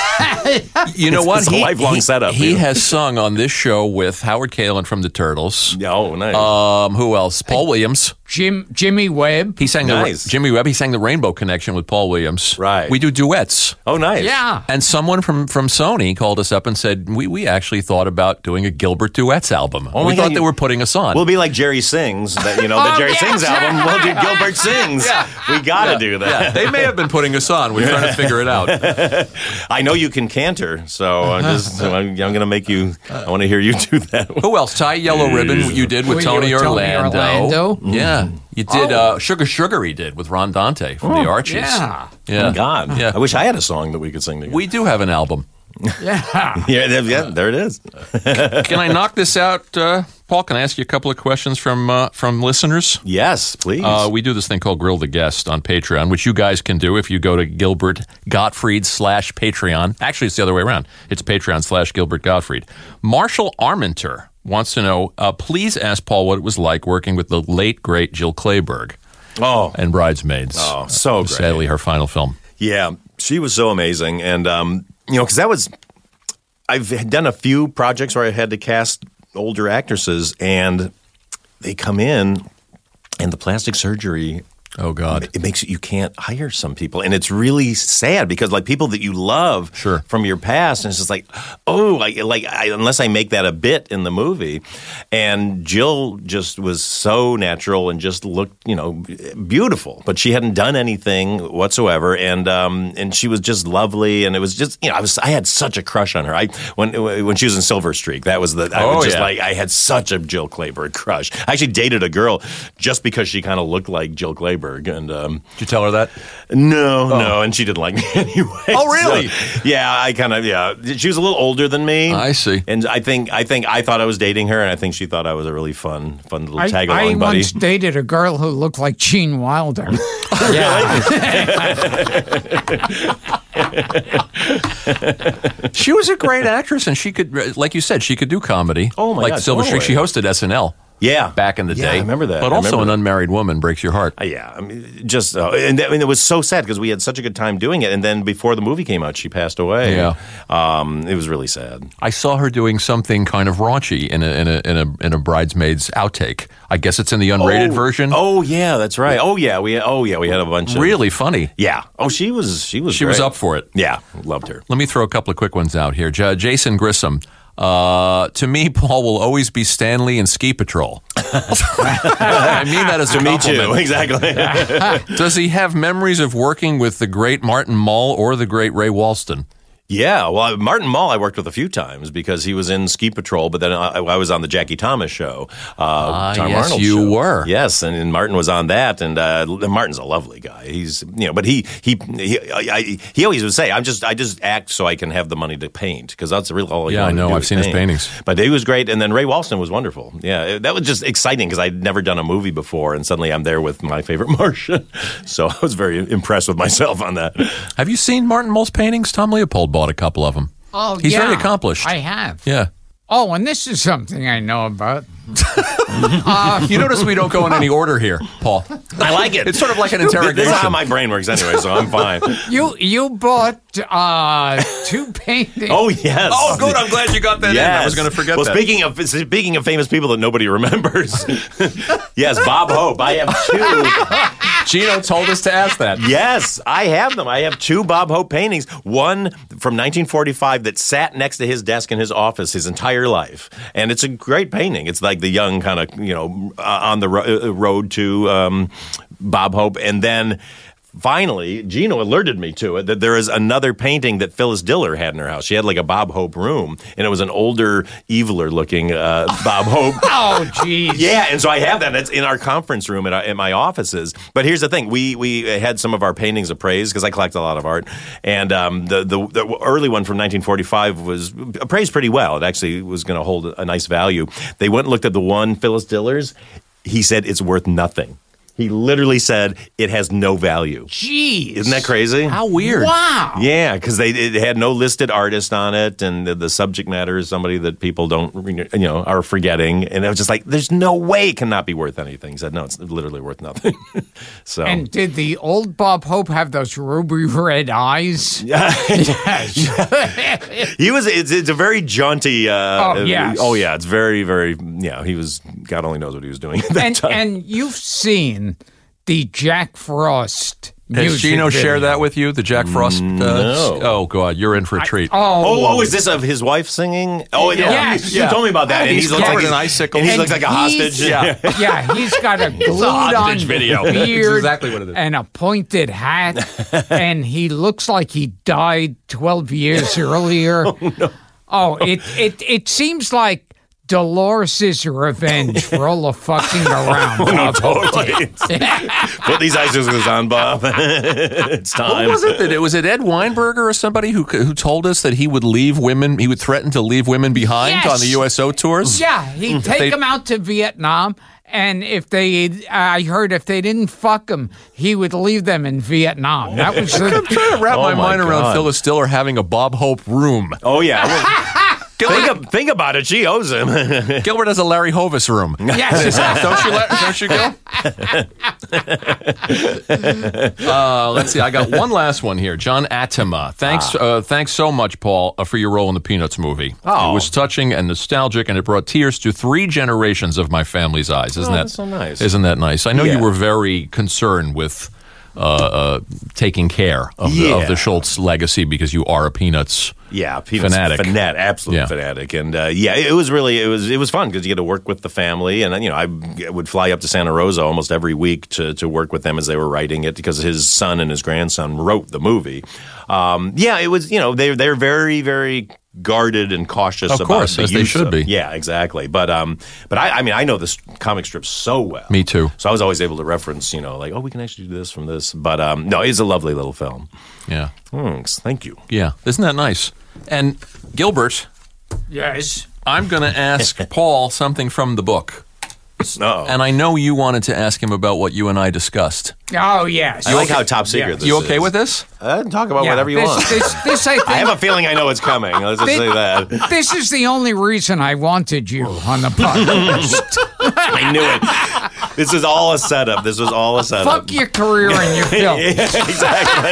You know what? It's a lifelong setup. He has sung on this show with Howard Kalin from the Turtles. Oh, nice. Who else? Paul Williams. Jimmy Webb. He sang Jimmy Webb. He sang the Rainbow Connection with Paul Williams. Right. We do duets. Oh, nice. Yeah. And someone from Sony called us up and said, we actually thought about doing a Gilbert Duets album. Oh, we my thought God, they were putting us on. We'll be like Jerry Sings, the Jerry Sings album. We'll do Gilbert Sings. We got to do that. Yeah. They may have been putting us on. We're trying to figure it out. I know you can canter, so I'm going to make you. I want to hear you do that. Who else? Tie Yellow Ribbon you did with Tony Orlando. Yeah. You did Sugar he did with Ron Dante from the Archies. Yeah. Oh, God. Yeah. I wish I had a song that we could sing together. We do have an album. Yeah. yeah, there it is. Can I knock this out, Paul? Can I ask you a couple of questions from listeners? Yes, please. We do this thing called Grill the Guest on Patreon, which you guys can do if you go to Gilbert Gottfried /Patreon. Actually, it's the other way around. It's Patreon /Gilbert Gottfried. Marshall Armenter wants to know, please ask Paul what it was like working with the late, great Jill Clayburgh. Oh. And Bridesmaids. Oh, so great. Sadly, her final film. Yeah, she was so amazing. And, because I've done a few projects where I had to cast older actresses, and they come in, and the plastic surgery. Oh, God. It makes you can't hire some people. And it's really sad because, people that you love from your past, and it's just unless I make that a bit in the movie. And Jill just was so natural and just looked, beautiful. But she hadn't done anything whatsoever. And she was just lovely. And it was just, I had such a crush on her. When she was in Silver Streak, that was I had such a Jill Clayburgh crush. I actually dated a girl just because she kind of looked like Jill Clayburgh. And did you tell her that? No, and she didn't like me anyway. Oh, really? So, yeah, she was a little older than me. I see. And I think I thought I was dating her, and I think she thought I was a really fun little tag along buddy. I once dated a girl who looked like Gene Wilder. She was a great actress, and she could, like you said, she could do comedy. Oh my God, Silver Streak, totally. she hosted SNL. Yeah, back in the day. I remember that. But also an unmarried woman breaks your heart. Yeah, I mean, it was so sad because we had such a good time doing it, and then before the movie came out, she passed away. Yeah, it was really sad. I saw her doing something kind of raunchy in a Bridesmaids outtake. I guess it's in the unrated version. Oh yeah, that's right. We had a bunch of really funny. Yeah. Oh, she was was up for it. Yeah, loved her. Let me throw a couple of quick ones out here. Jason Grissom. To me, Paul will always be Stanley in Ski Patrol. I mean that as a compliment. Me too, exactly. Does he have memories of working with the great Martin Mull or the great Ray Walston? Yeah, well, Martin Mull I worked with a few times because he was in Ski Patrol, but then I was on the Jackie Thomas show. Tom yes, Arnold you show. were. Yes, and Martin was on that, and Martin's a lovely guy. He's but he always would say, I just act so I can have the money to paint because that's really all. Yeah, I know. I've seen his paintings, but he was great, and then Ray Walston was wonderful. Yeah, that was just exciting because I'd never done a movie before, and suddenly I'm there with my favorite Martian. So I was very impressed with myself on that. Have you seen Martin Mull's paintings? Tom Leopold bought a couple of them. Oh, He's very accomplished. I have. Yeah. Oh, and this is something I know about. You notice we don't go in any order here, Paul. I like it. It's sort of like an interrogation. This is how my brain works anyway, so I'm fine. You bought 2 paintings. Oh, yes. Oh, good. I'm glad you got that in. I was going to forget that. Well, speaking of famous people that nobody remembers, yes, Bob Hope. I have 2. Gino told us to ask that. Yes, I have them. I have 2 Bob Hope paintings. One from 1945 that sat next to his desk in his office his entire life. And it's a great painting. It's like the young kind of, on the road to Bob Hope. And then finally, Gino alerted me to it, that there is another painting that Phyllis Diller had in her house. She had like a Bob Hope room, and it was an older, eviler-looking Bob Hope. Oh, jeez. Yeah, and so I have that. It's in our conference room in my offices. But here's the thing. We had some of our paintings appraised, because I collect a lot of art, and the early one from 1945 was appraised pretty well. It actually was going to hold a nice value. They went and looked at the one, Phyllis Diller's. He said it's worth nothing. He literally said it has no value. Jeez. Isn't that crazy? How weird. Wow. Yeah, because it had no listed artist on it, and the subject matter is somebody that people don't, are forgetting. And I was just like, there's no way it cannot be worth anything. He said, no, it's literally worth nothing. So. And did the old Bob Hope have those ruby red eyes? Yes. He was, it's a very jaunty. Yes. Oh, yeah. It's very, very, he was, God only knows what he was doing at that time. And you've seen the Jack Frost music Has Gino video. share that with you, the Jack Frost? No. Oh, God, you're in for a treat. Is this of his wife singing? Oh, yes. You told me about that. And he he's looks covered like in icicles. And he looks like a hostage. Yeah, he's got a It's a glued-on hostage video. beard It's exactly what it is. and a pointed hat, and he looks like he died 12 years earlier. Oh, no. Oh, it seems like Dolores' revenge for all the fucking around. No, totally. Put these icicles on, Bob. It's time. What was it? Was it Ed Weinberger or somebody who told us that he would leave women? He would threaten to leave women behind on the USO tours. Yeah, he'd take them out to Vietnam. And I heard if they didn't fuck him, he would leave them in Vietnam. That was. I'm trying to wrap my mind around God. Phyllis Diller having a Bob Hope room. Oh, yeah. Think about it. She owes him. Gilbert has a Larry Hovis room. Yes. Don't you, Gil? Let's see. I got one last one here. John Atema. Thanks so much, Paul, for your role in the Peanuts movie. Oh. It was touching and nostalgic, and it brought tears to 3 generations of my family's eyes. That's so nice. Isn't that nice? I know you were very concerned with taking care of the Schultz legacy because you are a Peanuts Peanuts fanatic. Absolute fanatic. And it was fun because you get to work with the family. And I would fly up to Santa Rosa almost every week to work with them as they were writing it because his son and his grandson wrote the movie. It was, they're very, very guarded and cautious about course, the as use they should be. Yeah, exactly. But I know this comic strip so well. Me too. So I was always able to reference, we can actually do this from this. But no, it's a lovely little film. Yeah. Thanks. Thank you. Yeah. Isn't that nice? And Gilbert. Yes. I'm going to ask Paul something from the book. Uh-oh. And I know you wanted to ask him about what you and I discussed. Oh, yes. I like how top secret this is. You okay with this? Talk about whatever you want. This, I think, I have a feeling I know it's coming. Let's just say that. This is the only reason I wanted you on the podcast. I knew it. This is all a setup. This was all a setup. Fuck your career and your film. Yeah, exactly.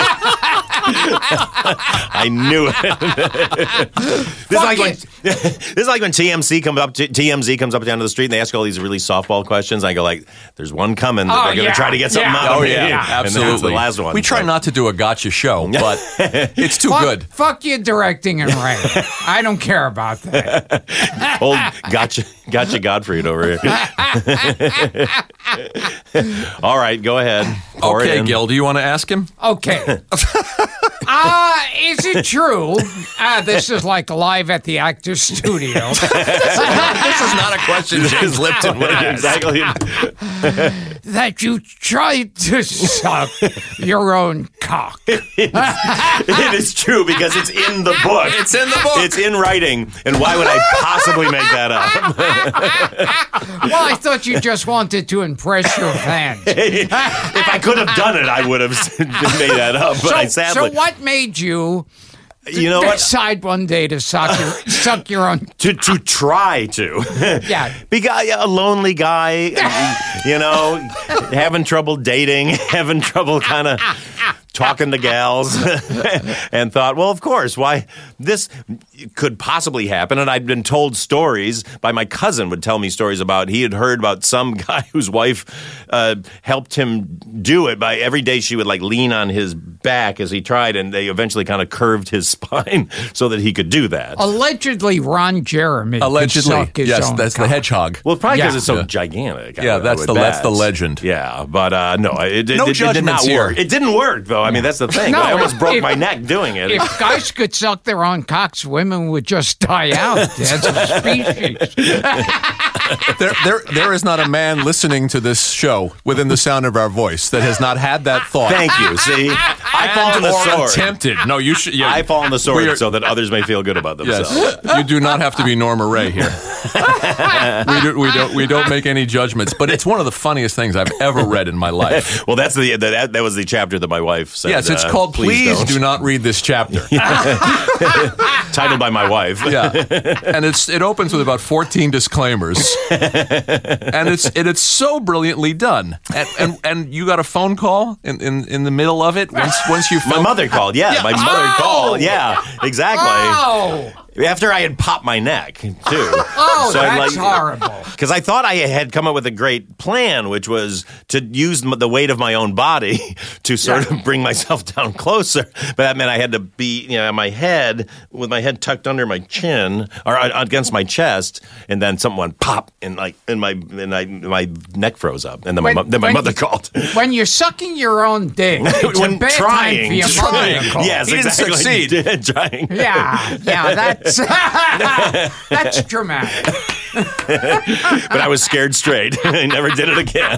I knew it. This is like when TMZ comes up down to the street and they ask all these really softball questions. I go like, "There's one coming that they're going to try to get something out of me." Absolutely. And that's the last one. We try not to do a gotcha show, but it's too good. Fuck you directing and writing. I don't care about that. Old gotcha Gottfried over here. All right, go ahead. Okay, Gil, do you want to ask him? Okay. Is it true? This is like live at the Actors Studio. This is not a question James Lipton would ask. Exactly. That you tried to suck your own cock. It is true because it's in the book. It's in the book. It's in writing. And why would I possibly make that up? Well, I thought you just wanted to impress your fans. If I could have done it, I would have made that up. But I sadly. So what made you decide one day to suck your own to try to? Yeah. Because a lonely guy, having trouble dating, having trouble kind of talking to gals, and thought, well, of course, why this could possibly happen. And I'd been told stories by my cousin would tell me stories about he had heard about some guy whose wife helped him do it by every day she would like lean on his back as he tried, and they eventually kind of curved his spine so that he could do that. Allegedly, Ron Jeremy. Allegedly, yes, that's the hedgehog. Well, probably because it's so gigantic. Yeah, that's the legend. Yeah, but no, it did not here. work. It didn't work though. I mean, that's the thing. No, I almost broke my neck doing it. If guys could suck their own cocks, women would just die out as a species. There is not a man listening to this show within the sound of our voice that has not had that thought. Thank you. See, I fall on the sword. Tempted. No, you should. Yeah, I fall on the sword so that others may feel good about themselves. Yes. You do not have to be Norma Ray here. We don't make any judgments. But it's one of the funniest things I've ever read in my life. Well, that was the chapter that my wife said. Yes, it's called "Please Do Not Read This Chapter." Titled by my wife. Yeah, and it opens with about 14 disclaimers, and it's so brilliantly done. And you got a phone call in the middle of it once you my mother called. Yeah, my mother called. Yeah, exactly. Oh. After I had popped my neck, too. Oh, so that's horrible. Because I thought I had come up with a great plan, which was to use the weight of my own body to sort of bring myself down closer. But that meant I had to be, my head, with my head tucked under my chin, or against my chest, and then something went pop, and my neck froze up. And then my mother called. When you're sucking your own dick, it's a bad time for your mother to call. Yes, he exactly. didn't succeed. Trying. Yeah, that's dramatic. But I was scared straight. I never did it again.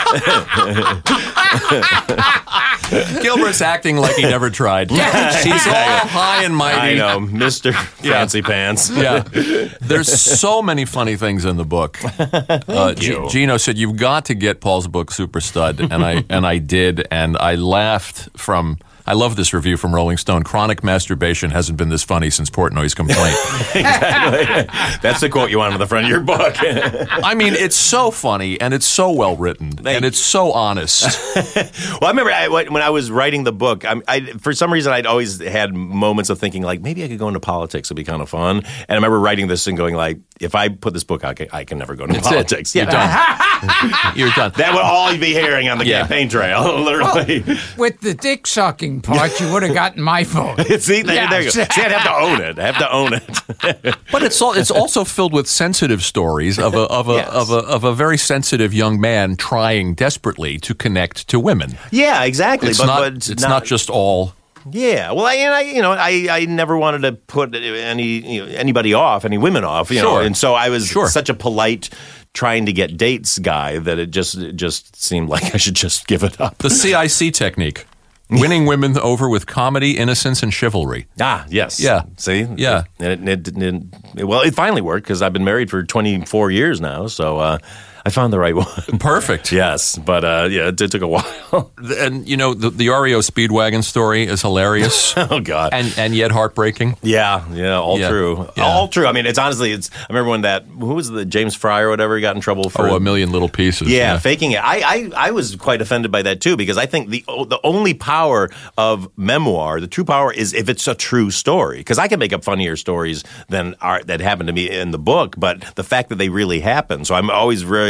Gilbert's acting like he never tried. He's all high and mighty. I know, Mr. Fancy Pants. Yeah. There's so many funny things in the book. Gino said, you've got to get Paul's book, Super Stud. And I did, and I laughed from... I love this review from Rolling Stone. Chronic masturbation hasn't been this funny since Portnoy's complaint. Exactly. That's the quote you want on the front of your book. I mean, it's so funny, and it's so well written, and it's so honest. Well, I remember when I was writing the book, for some reason I'd always had moments of thinking, like, maybe I could go into politics. It'd be kind of fun. And I remember writing this and going, like, if I put this book out, I can never go into politics. You're done. You're done. That would all you'd be hearing on the campaign trail, literally. Well, with the dick sucking part, you would have gotten my vote. See, there you go. See, I'd have to own it. I have to own it. But it's also filled with sensitive stories of a very sensitive young man trying desperately to connect to women. Yeah, exactly. It's not just all. Yeah, well, I never wanted to put anybody off, any women off, know, and so I was such a polite trying to get dates guy that it just seemed like I should just give it up. The CIC technique. Winning women over with comedy, innocence, and chivalry. Ah, yes. Yeah. See? Yeah. It finally worked because I've been married for 24 years now, so I found the right one. Perfect. Yes, but it took a while. And, the REO Speedwagon story is hilarious. Oh, God. And yet heartbreaking. Yeah, all true. Yeah. All true. I mean, it's honestly, I remember when who was the James Fry or whatever, got in trouble for... A Million Little Pieces. Yeah, faking it. I was quite offended by that, too, because I think the only power of memoir, the true power, is if it's a true story. Because I can make up funnier stories than that happened to me in the book, but the fact that they really happened. So I'm always very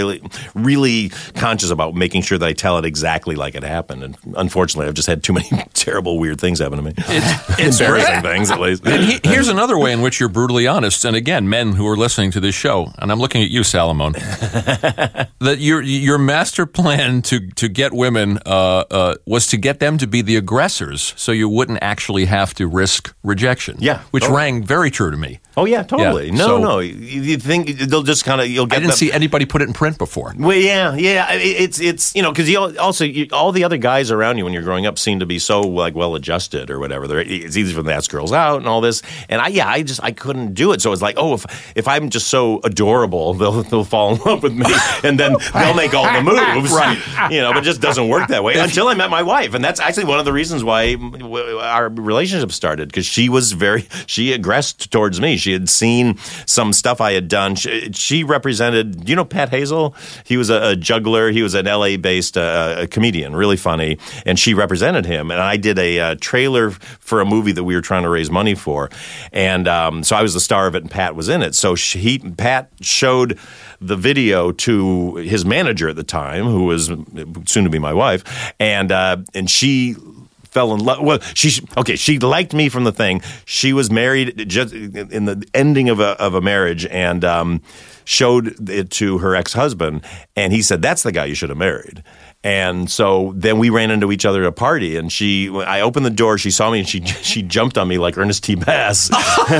really, really conscious about making sure that I tell it exactly like it happened. And unfortunately, I've just had too many terrible, weird things happen to me. It's embarrassing things, at least. And here's another way in which you're brutally honest. And again, men who are listening to this show, and I'm looking at you, Salamone, that your master plan to get women was to get them to be the aggressors, so you wouldn't actually have to risk rejection. Yeah, which rang very true to me. Oh yeah, totally. Yeah, no. You think they'll just kind of you'll get. I didn't see anybody put it in print before. Well, yeah. It's because all the other guys around you when you're growing up seem to be so like well adjusted or whatever. It's easy for them to ask girls out and all this. And I couldn't do it. So it's like, oh, if I'm just so adorable, they'll fall in love with me, and then they'll make all the moves, right? But it just doesn't work that way until I met my wife, and that's actually one of the reasons why our relationship started, because she aggressed towards me. She had seen some stuff I had done. She represented, Pat Hazel? He was a juggler. He was an LA-based comedian, really funny, and she represented him. And I did a trailer for a movie that we were trying to raise money for, and so I was the star of it, and Pat was in it. So Pat showed the video to his manager at the time, who was soon to be my wife, and she fell in love. Well, she liked me from the thing. She was married just in the ending of a marriage, and showed it to her ex-husband, and he said, "That's the guy you should have married." And so then we ran into each other at a party, and I opened the door, she saw me, and she jumped on me like Ernest T. Bass. What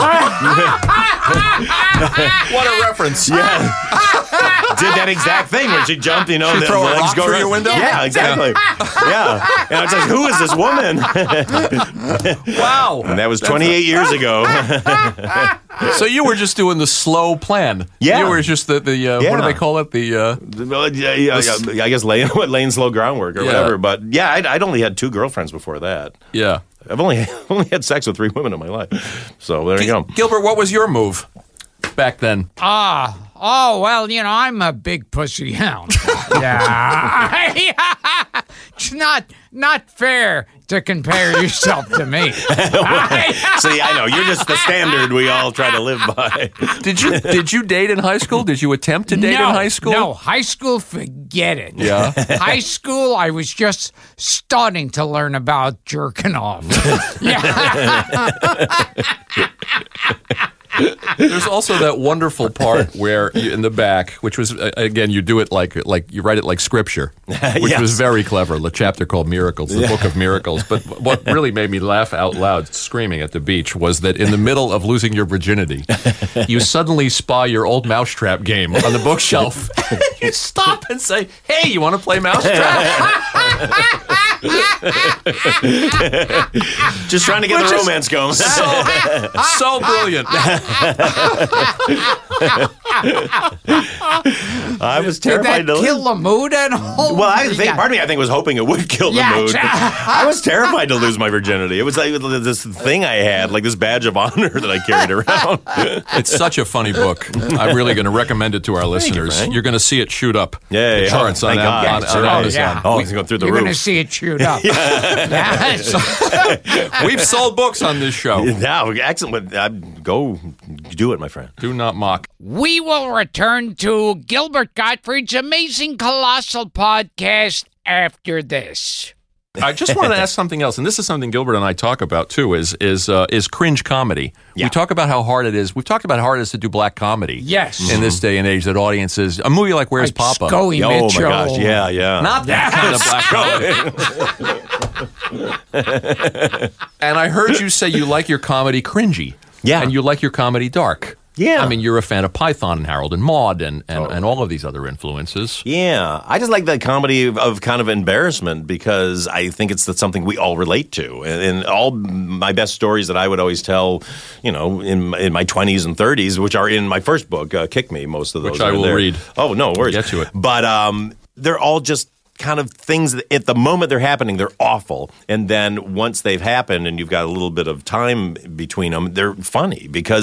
a reference. Yeah. Did that exact thing where she jumped, She throw a rock through your window? Yeah, exactly. Yeah. And I was like, who is this woman? Wow. And that was 28 years ago. So you were just doing the slow plan. Yeah. You were just what do they call it? I guess laying slow groundwork or whatever. But yeah, I'd only had 2 girlfriends before that. Yeah. I've only had sex with 3 women in my life. So there you go. Gilbert, what was your move back then? Well, I'm a big pussy hound. Yeah. It's not fair to compare yourself to me. See, I know you're just the standard we all try to live by. Did you date in high school? Did you attempt to date in high school? No, high school, forget it. Yeah. High school, I was just starting to learn about jerking off. There's also that wonderful part where in the back, which was again, you do it like you write it like scripture, which was very clever. The chapter called Miracles, the Book of Miracles. But what really made me laugh out loud, screaming at the beach, was that in the middle of losing your virginity, you suddenly spy your old mousetrap game on the bookshelf. You stop and say, "Hey, you want to play mousetrap?" Just trying to get the romance going. So brilliant. I was terrified. Did that kill the mood at all? Well, I think was hoping it would kill the mood. I was terrified to lose my virginity. It was like this thing I had, like this badge of honor that I carried around. It's such a funny book. I'm really going to recommend it to our listeners. You're going to see it shoot up. The charts on Amazon. Oh, it's going through the roof. You're going to see it shoot up. We've sold books on this show. Yeah, excellent. Go do it, my friend. Do not mock. We will return to Gilbert Gottfried's Amazing Colossal Podcast after this. I just wanted to ask something else, and this is something Gilbert and I talk about too. Is cringe comedy? Yeah. We talk about how hard it is. We've talked about how hard it is to do black comedy. Yes. In this day and age, that audiences, a movie like Where's Papa? Scully Mitchell. Oh my gosh, yeah. Not that kind of black comedy. And I heard you say you like your comedy cringy. Yeah. And you like your comedy dark. Yeah. I mean, you're a fan of Python and Harold and Maude and all of these other influences. Yeah. I just like that comedy of kind of embarrassment because I think it's something we all relate to. And all my best stories that I would always tell, in my 20s and 30s, which are in my first book, Kick Me, most of those. Which I will read. Oh, no worries. Get to it. But they're all just kind of things that at the moment they're happening, they're awful. And then once they've happened and you've got a little bit of time between them, they're funny because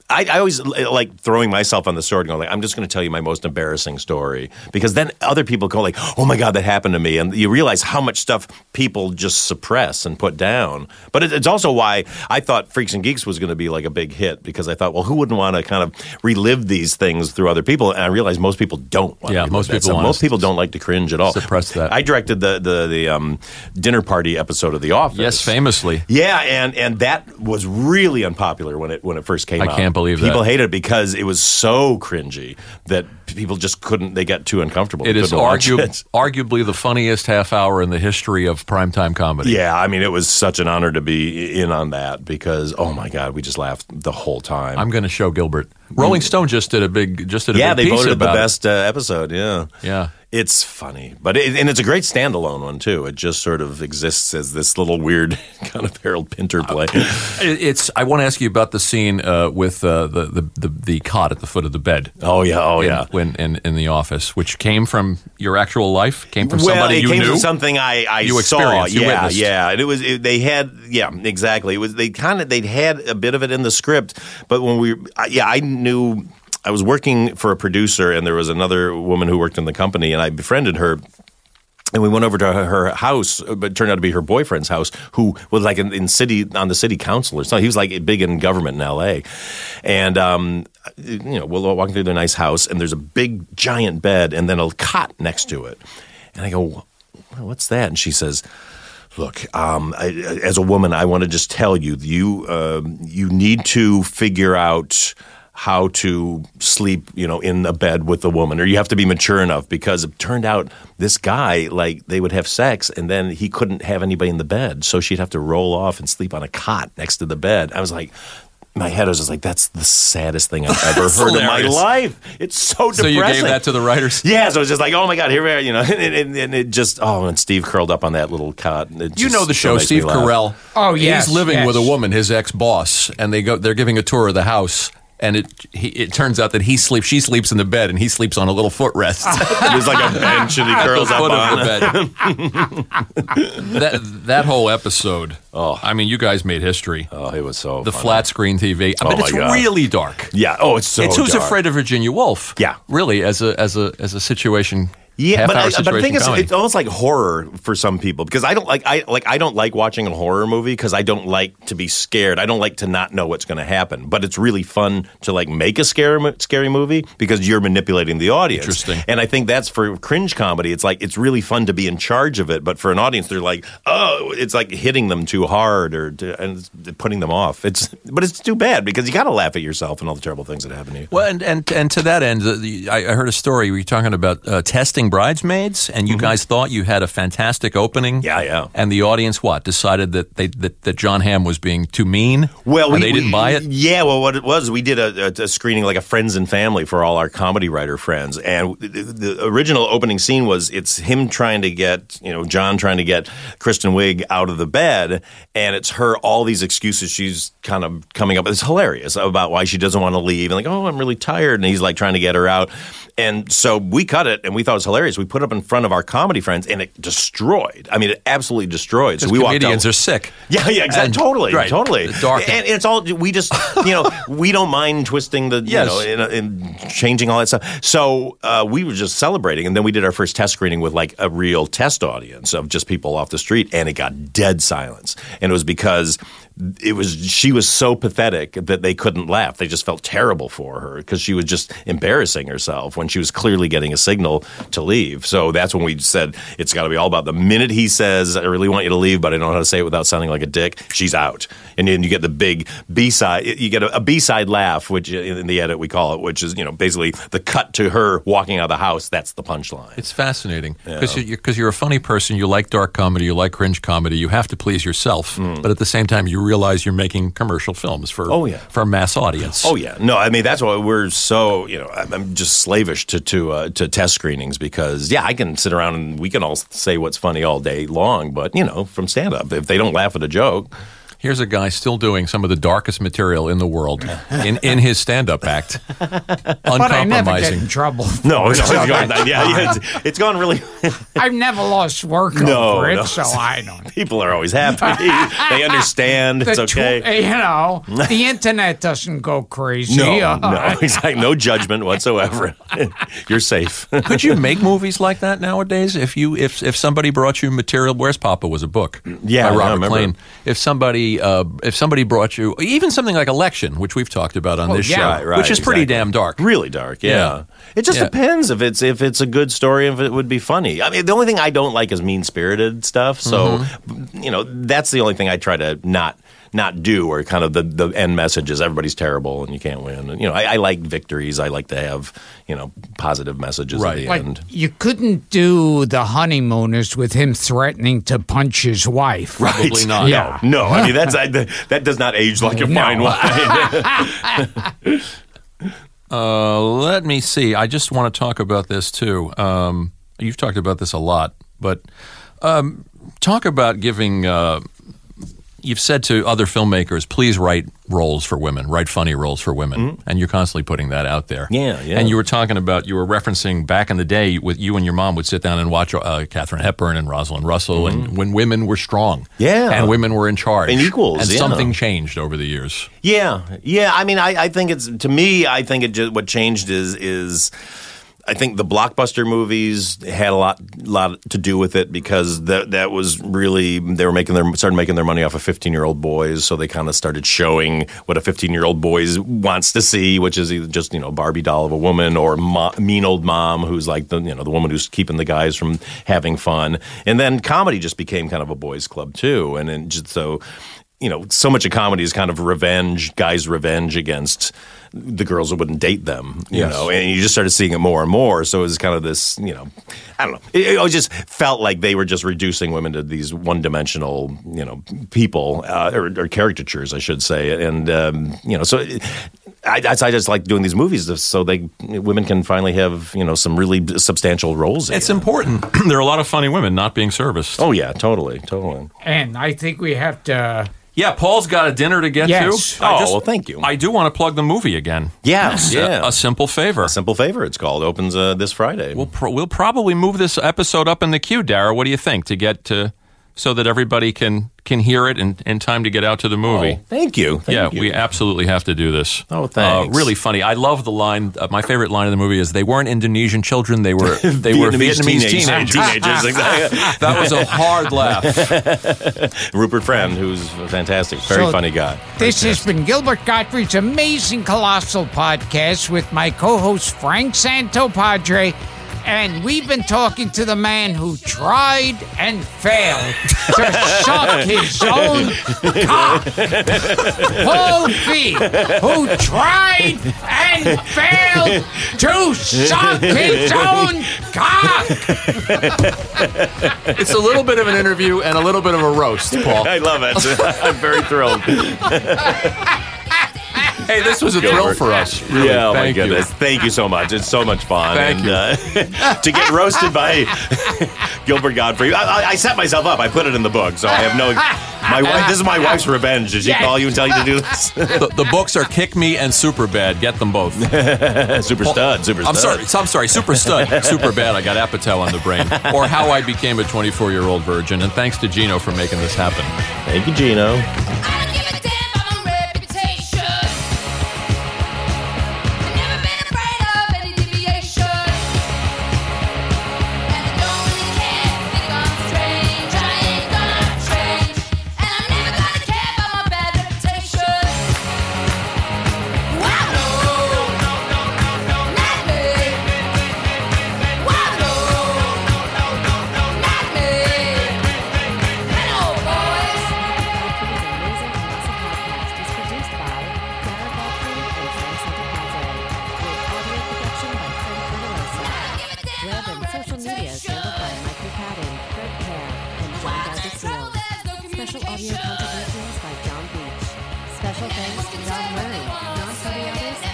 I always like throwing myself on the sword and going, like, I'm just going to tell you my most embarrassing story. Because then other people go like, oh my God, that happened to me. And you realize how much stuff people just suppress and put down. But it's also why I thought Freaks and Geeks was going to be like a big hit. Because I thought, well, who wouldn't want to kind of relive these things through other people? And I realized most people don't want to. Most people most people don't like to cringe at all. Suppress that. I directed the dinner party episode of The Office. Yes, famously. Yeah, and that was really unpopular when it first came out. I can't believe that. People hated it because it was so cringy that people just couldn't. They got too uncomfortable. It is arguably the funniest half hour in the history of primetime comedy. Yeah, I mean, it was such an honor to be in on that because, oh my God, we just laughed the whole time. I'm going to show Gilbert. Rolling Stone just did a big they piece voted it the about best episode. Yeah. It's funny, but and it's a great standalone one too. It just sort of exists as this little weird kind of Harold Pinter play. I want to ask you about the scene with the cot at the foot of the bed. Oh yeah. When in the office, which came from your actual life, came from somebody you knew. It came from something I you saw. Experienced, you witnessed. Yeah. And they had exactly. It was they'd had a bit of it in the script, but when I knew. I was working for a producer, and there was another woman who worked in the company, and I befriended her. And we went over to her house, but it turned out to be her boyfriend's house, who was like on the city council or something. He was like big in government in L.A. And, we're walking through their nice house, and there's a big, giant bed, and then a cot next to it. And I go, what's that? And she says, look, as a woman, I want to just tell you, you need to figure out how to sleep, in a bed with a woman, or you have to be mature enough, because it turned out this guy, like, they would have sex and then he couldn't have anybody in the bed. So she'd have to roll off and sleep on a cot next to the bed. I was like, my head was just like, that's the saddest thing I've ever heard in my life. It's so depressing. So you gave that to the writers? Yeah, so it was just like, oh my God, here we are, and it just, and Steve curled up on that little cot. You know the show, Steve Carell. Oh, yes. He's living with a woman, his ex-boss, and they're giving a tour of the house. And it turns out that she sleeps in the bed, and he sleeps on a little footrest. There's like a bench, and he curls up on the bed. That whole episode. Oh, I mean, you guys made history. Oh, it was so the funny. Flat screen TV. But it's really dark. Yeah. Oh, it's so. It's Who's dark. Afraid of Virginia Woolf? Yeah. Really, as a situation. Yeah, but the thing is, comedy. it's almost like horror for some people, because I don't like watching a horror movie because I don't like to be scared. I don't like to not know what's going to happen. But it's really fun to like make a scary movie because you're manipulating the audience. Interesting. And I think that's for cringe comedy. It's like it's really fun to be in charge of it, but for an audience, they're like, oh, it's like hitting them too hard and putting them off. But it's too bad because you got to laugh at yourself and all the terrible things that happen to you. Well, and to that end, I heard a story where you're talking about testing Bridesmaids, and you guys thought you had a fantastic opening. Yeah. And the audience decided that John Hamm was being too mean. Well, they didn't buy it. Yeah, well, what it was, we did a screening, like a friends and family for all our comedy writer friends, and the original opening scene was it's him trying to get John trying to get Kristen Wiig out of the bed, and it's her all these excuses she's kind of coming up with. It's hilarious about why she doesn't want to leave, and like, oh, I'm really tired, and he's like trying to get her out. And so we cut it, and we thought it was hilarious. We put it up in front of our comedy friends, and it destroyed. I mean, it absolutely destroyed. So we walked out. Comedians are sick. Yeah, exactly. Totally. Dark. And it's all, we just, we don't mind twisting the, and changing all that stuff. So we were just celebrating, and then we did our first test screening with like a real test audience of just people off the street, and it got dead silence. And it was because she was so pathetic that they couldn't laugh. They just felt terrible for her because she was just embarrassing herself when she was clearly getting a signal to leave. So that's when we said it's got to be all about the minute he says, I really want you to leave, but I don't know how to say it without sounding like a dick, she's out. And then you get the big B-side. You get a B-side laugh, which in the edit we call it, which is basically the cut to her walking out of the house. That's the punchline. It's fascinating because you're a funny person. You like dark comedy. You like cringe comedy. You have to please yourself, but at the same time you realize you're making commercial films for a mass audience. Oh yeah, no, I mean that's why we're so I'm just slavish to test screenings because I can sit around and we can all say what's funny all day long, but from stand up, if they don't laugh at a joke. Here's a guy still doing some of the darkest material in the world in his stand-up act. But I never get in trouble. No, it's gone really. I've never lost work over it, so I don't. People are always happy. They understand. It's okay. The internet doesn't go crazy. No, exactly. No judgment whatsoever. You're safe. Could you make movies like that nowadays? If somebody brought you material, Where's Papa was a book by Robert Klein. If somebody brought you even something like Election, which we've talked about on this show, which is pretty damn dark, really dark. Yeah. It just depends if it's a good story, if it would be funny. I mean, the only thing I don't like is mean-spirited stuff. So that's the only thing I try to not do, or kind of the end message is everybody's terrible and you can't win. And, I like victories. I like to have, positive messages at the end. You couldn't do The Honeymooners with him threatening to punch his wife. Probably not. Yeah. No. I mean, that does not age like a fine wine. Let me see. I just want to talk about this too. You've talked about this a lot, but talk about giving. You've said to other filmmakers, please write roles for women, write funny roles for women, and you're constantly putting that out there. Yeah. And you were referencing back in the day, with you and your mom would sit down and watch Katharine Hepburn and Rosalind Russell, and when women were strong, and women were in charge, and equals, and something changed over the years. Yeah. I mean, I think what changed is. I think the blockbuster movies had a lot to do with it, because that was really they started making their money off of 15-year-old boys, so they kind of started showing what a 15-year-old boy wants to see, which is either just Barbie doll of a woman, or mean old mom who's like the woman who's keeping the guys from having fun, and then comedy just became kind of a boys' club too, and then just so much of comedy is kind of guys' revenge against the girls who wouldn't date them, and you just started seeing it more and more. So it was kind of this, I don't know. It just felt like they were just reducing women to these one-dimensional, people, or caricatures, I should say. And, so I just like doing these movies so women can finally have, some really substantial roles. It's important. There are a lot of funny women not being serviced. Oh, yeah, totally. And I think we have to... Yeah, Paul's got a dinner to get to. Well, thank you. I do want to plug the movie again. Yes, yeah. A Simple Favor. A Simple Favor, it's called. Opens this Friday. We'll probably move this episode up in the queue, Dara. What do you think, to get to so that everybody can hear it in time to get out to the movie? Oh, thank you. Thank you. We absolutely have to do this. Oh, thanks. Really funny. I love the line. My favorite line of the movie is, they weren't Indonesian children, they were Vietnamese teenagers. Exactly. That was a hard laugh. Rupert Friend, who's a fantastic, very funny guy. This has been Gilbert Gottfried's Amazing Colossal Podcast with my co-host Frank Santopadre. And we've been talking to the man who tried and failed to suck his own cock. Paul Feig, who tried and failed to suck his own cock. It's a little bit of an interview and a little bit of a roast, Paul. I love it. I'm very thrilled. Hey, this was a thrill for us. Really. Yeah, oh my goodness. Thank you so much. It's so much fun. Thank you. To get roasted by Gilbert Gottfried. I set myself up. I put it in the book, so I have no... My wife. This is my wife's revenge. Did she call you and tell you to do this? The books are Kick Me and Super Bad. Get them both. Super Stud. I'm sorry. Super Stud. Super Bad. I got Apatow on the brain. Or How I Became a 24-Year-Old Virgin. And thanks to Gino for making this happen. Thank you, Gino. Special audio contributions by John Beach. Special thanks to John Murray, non-party artist,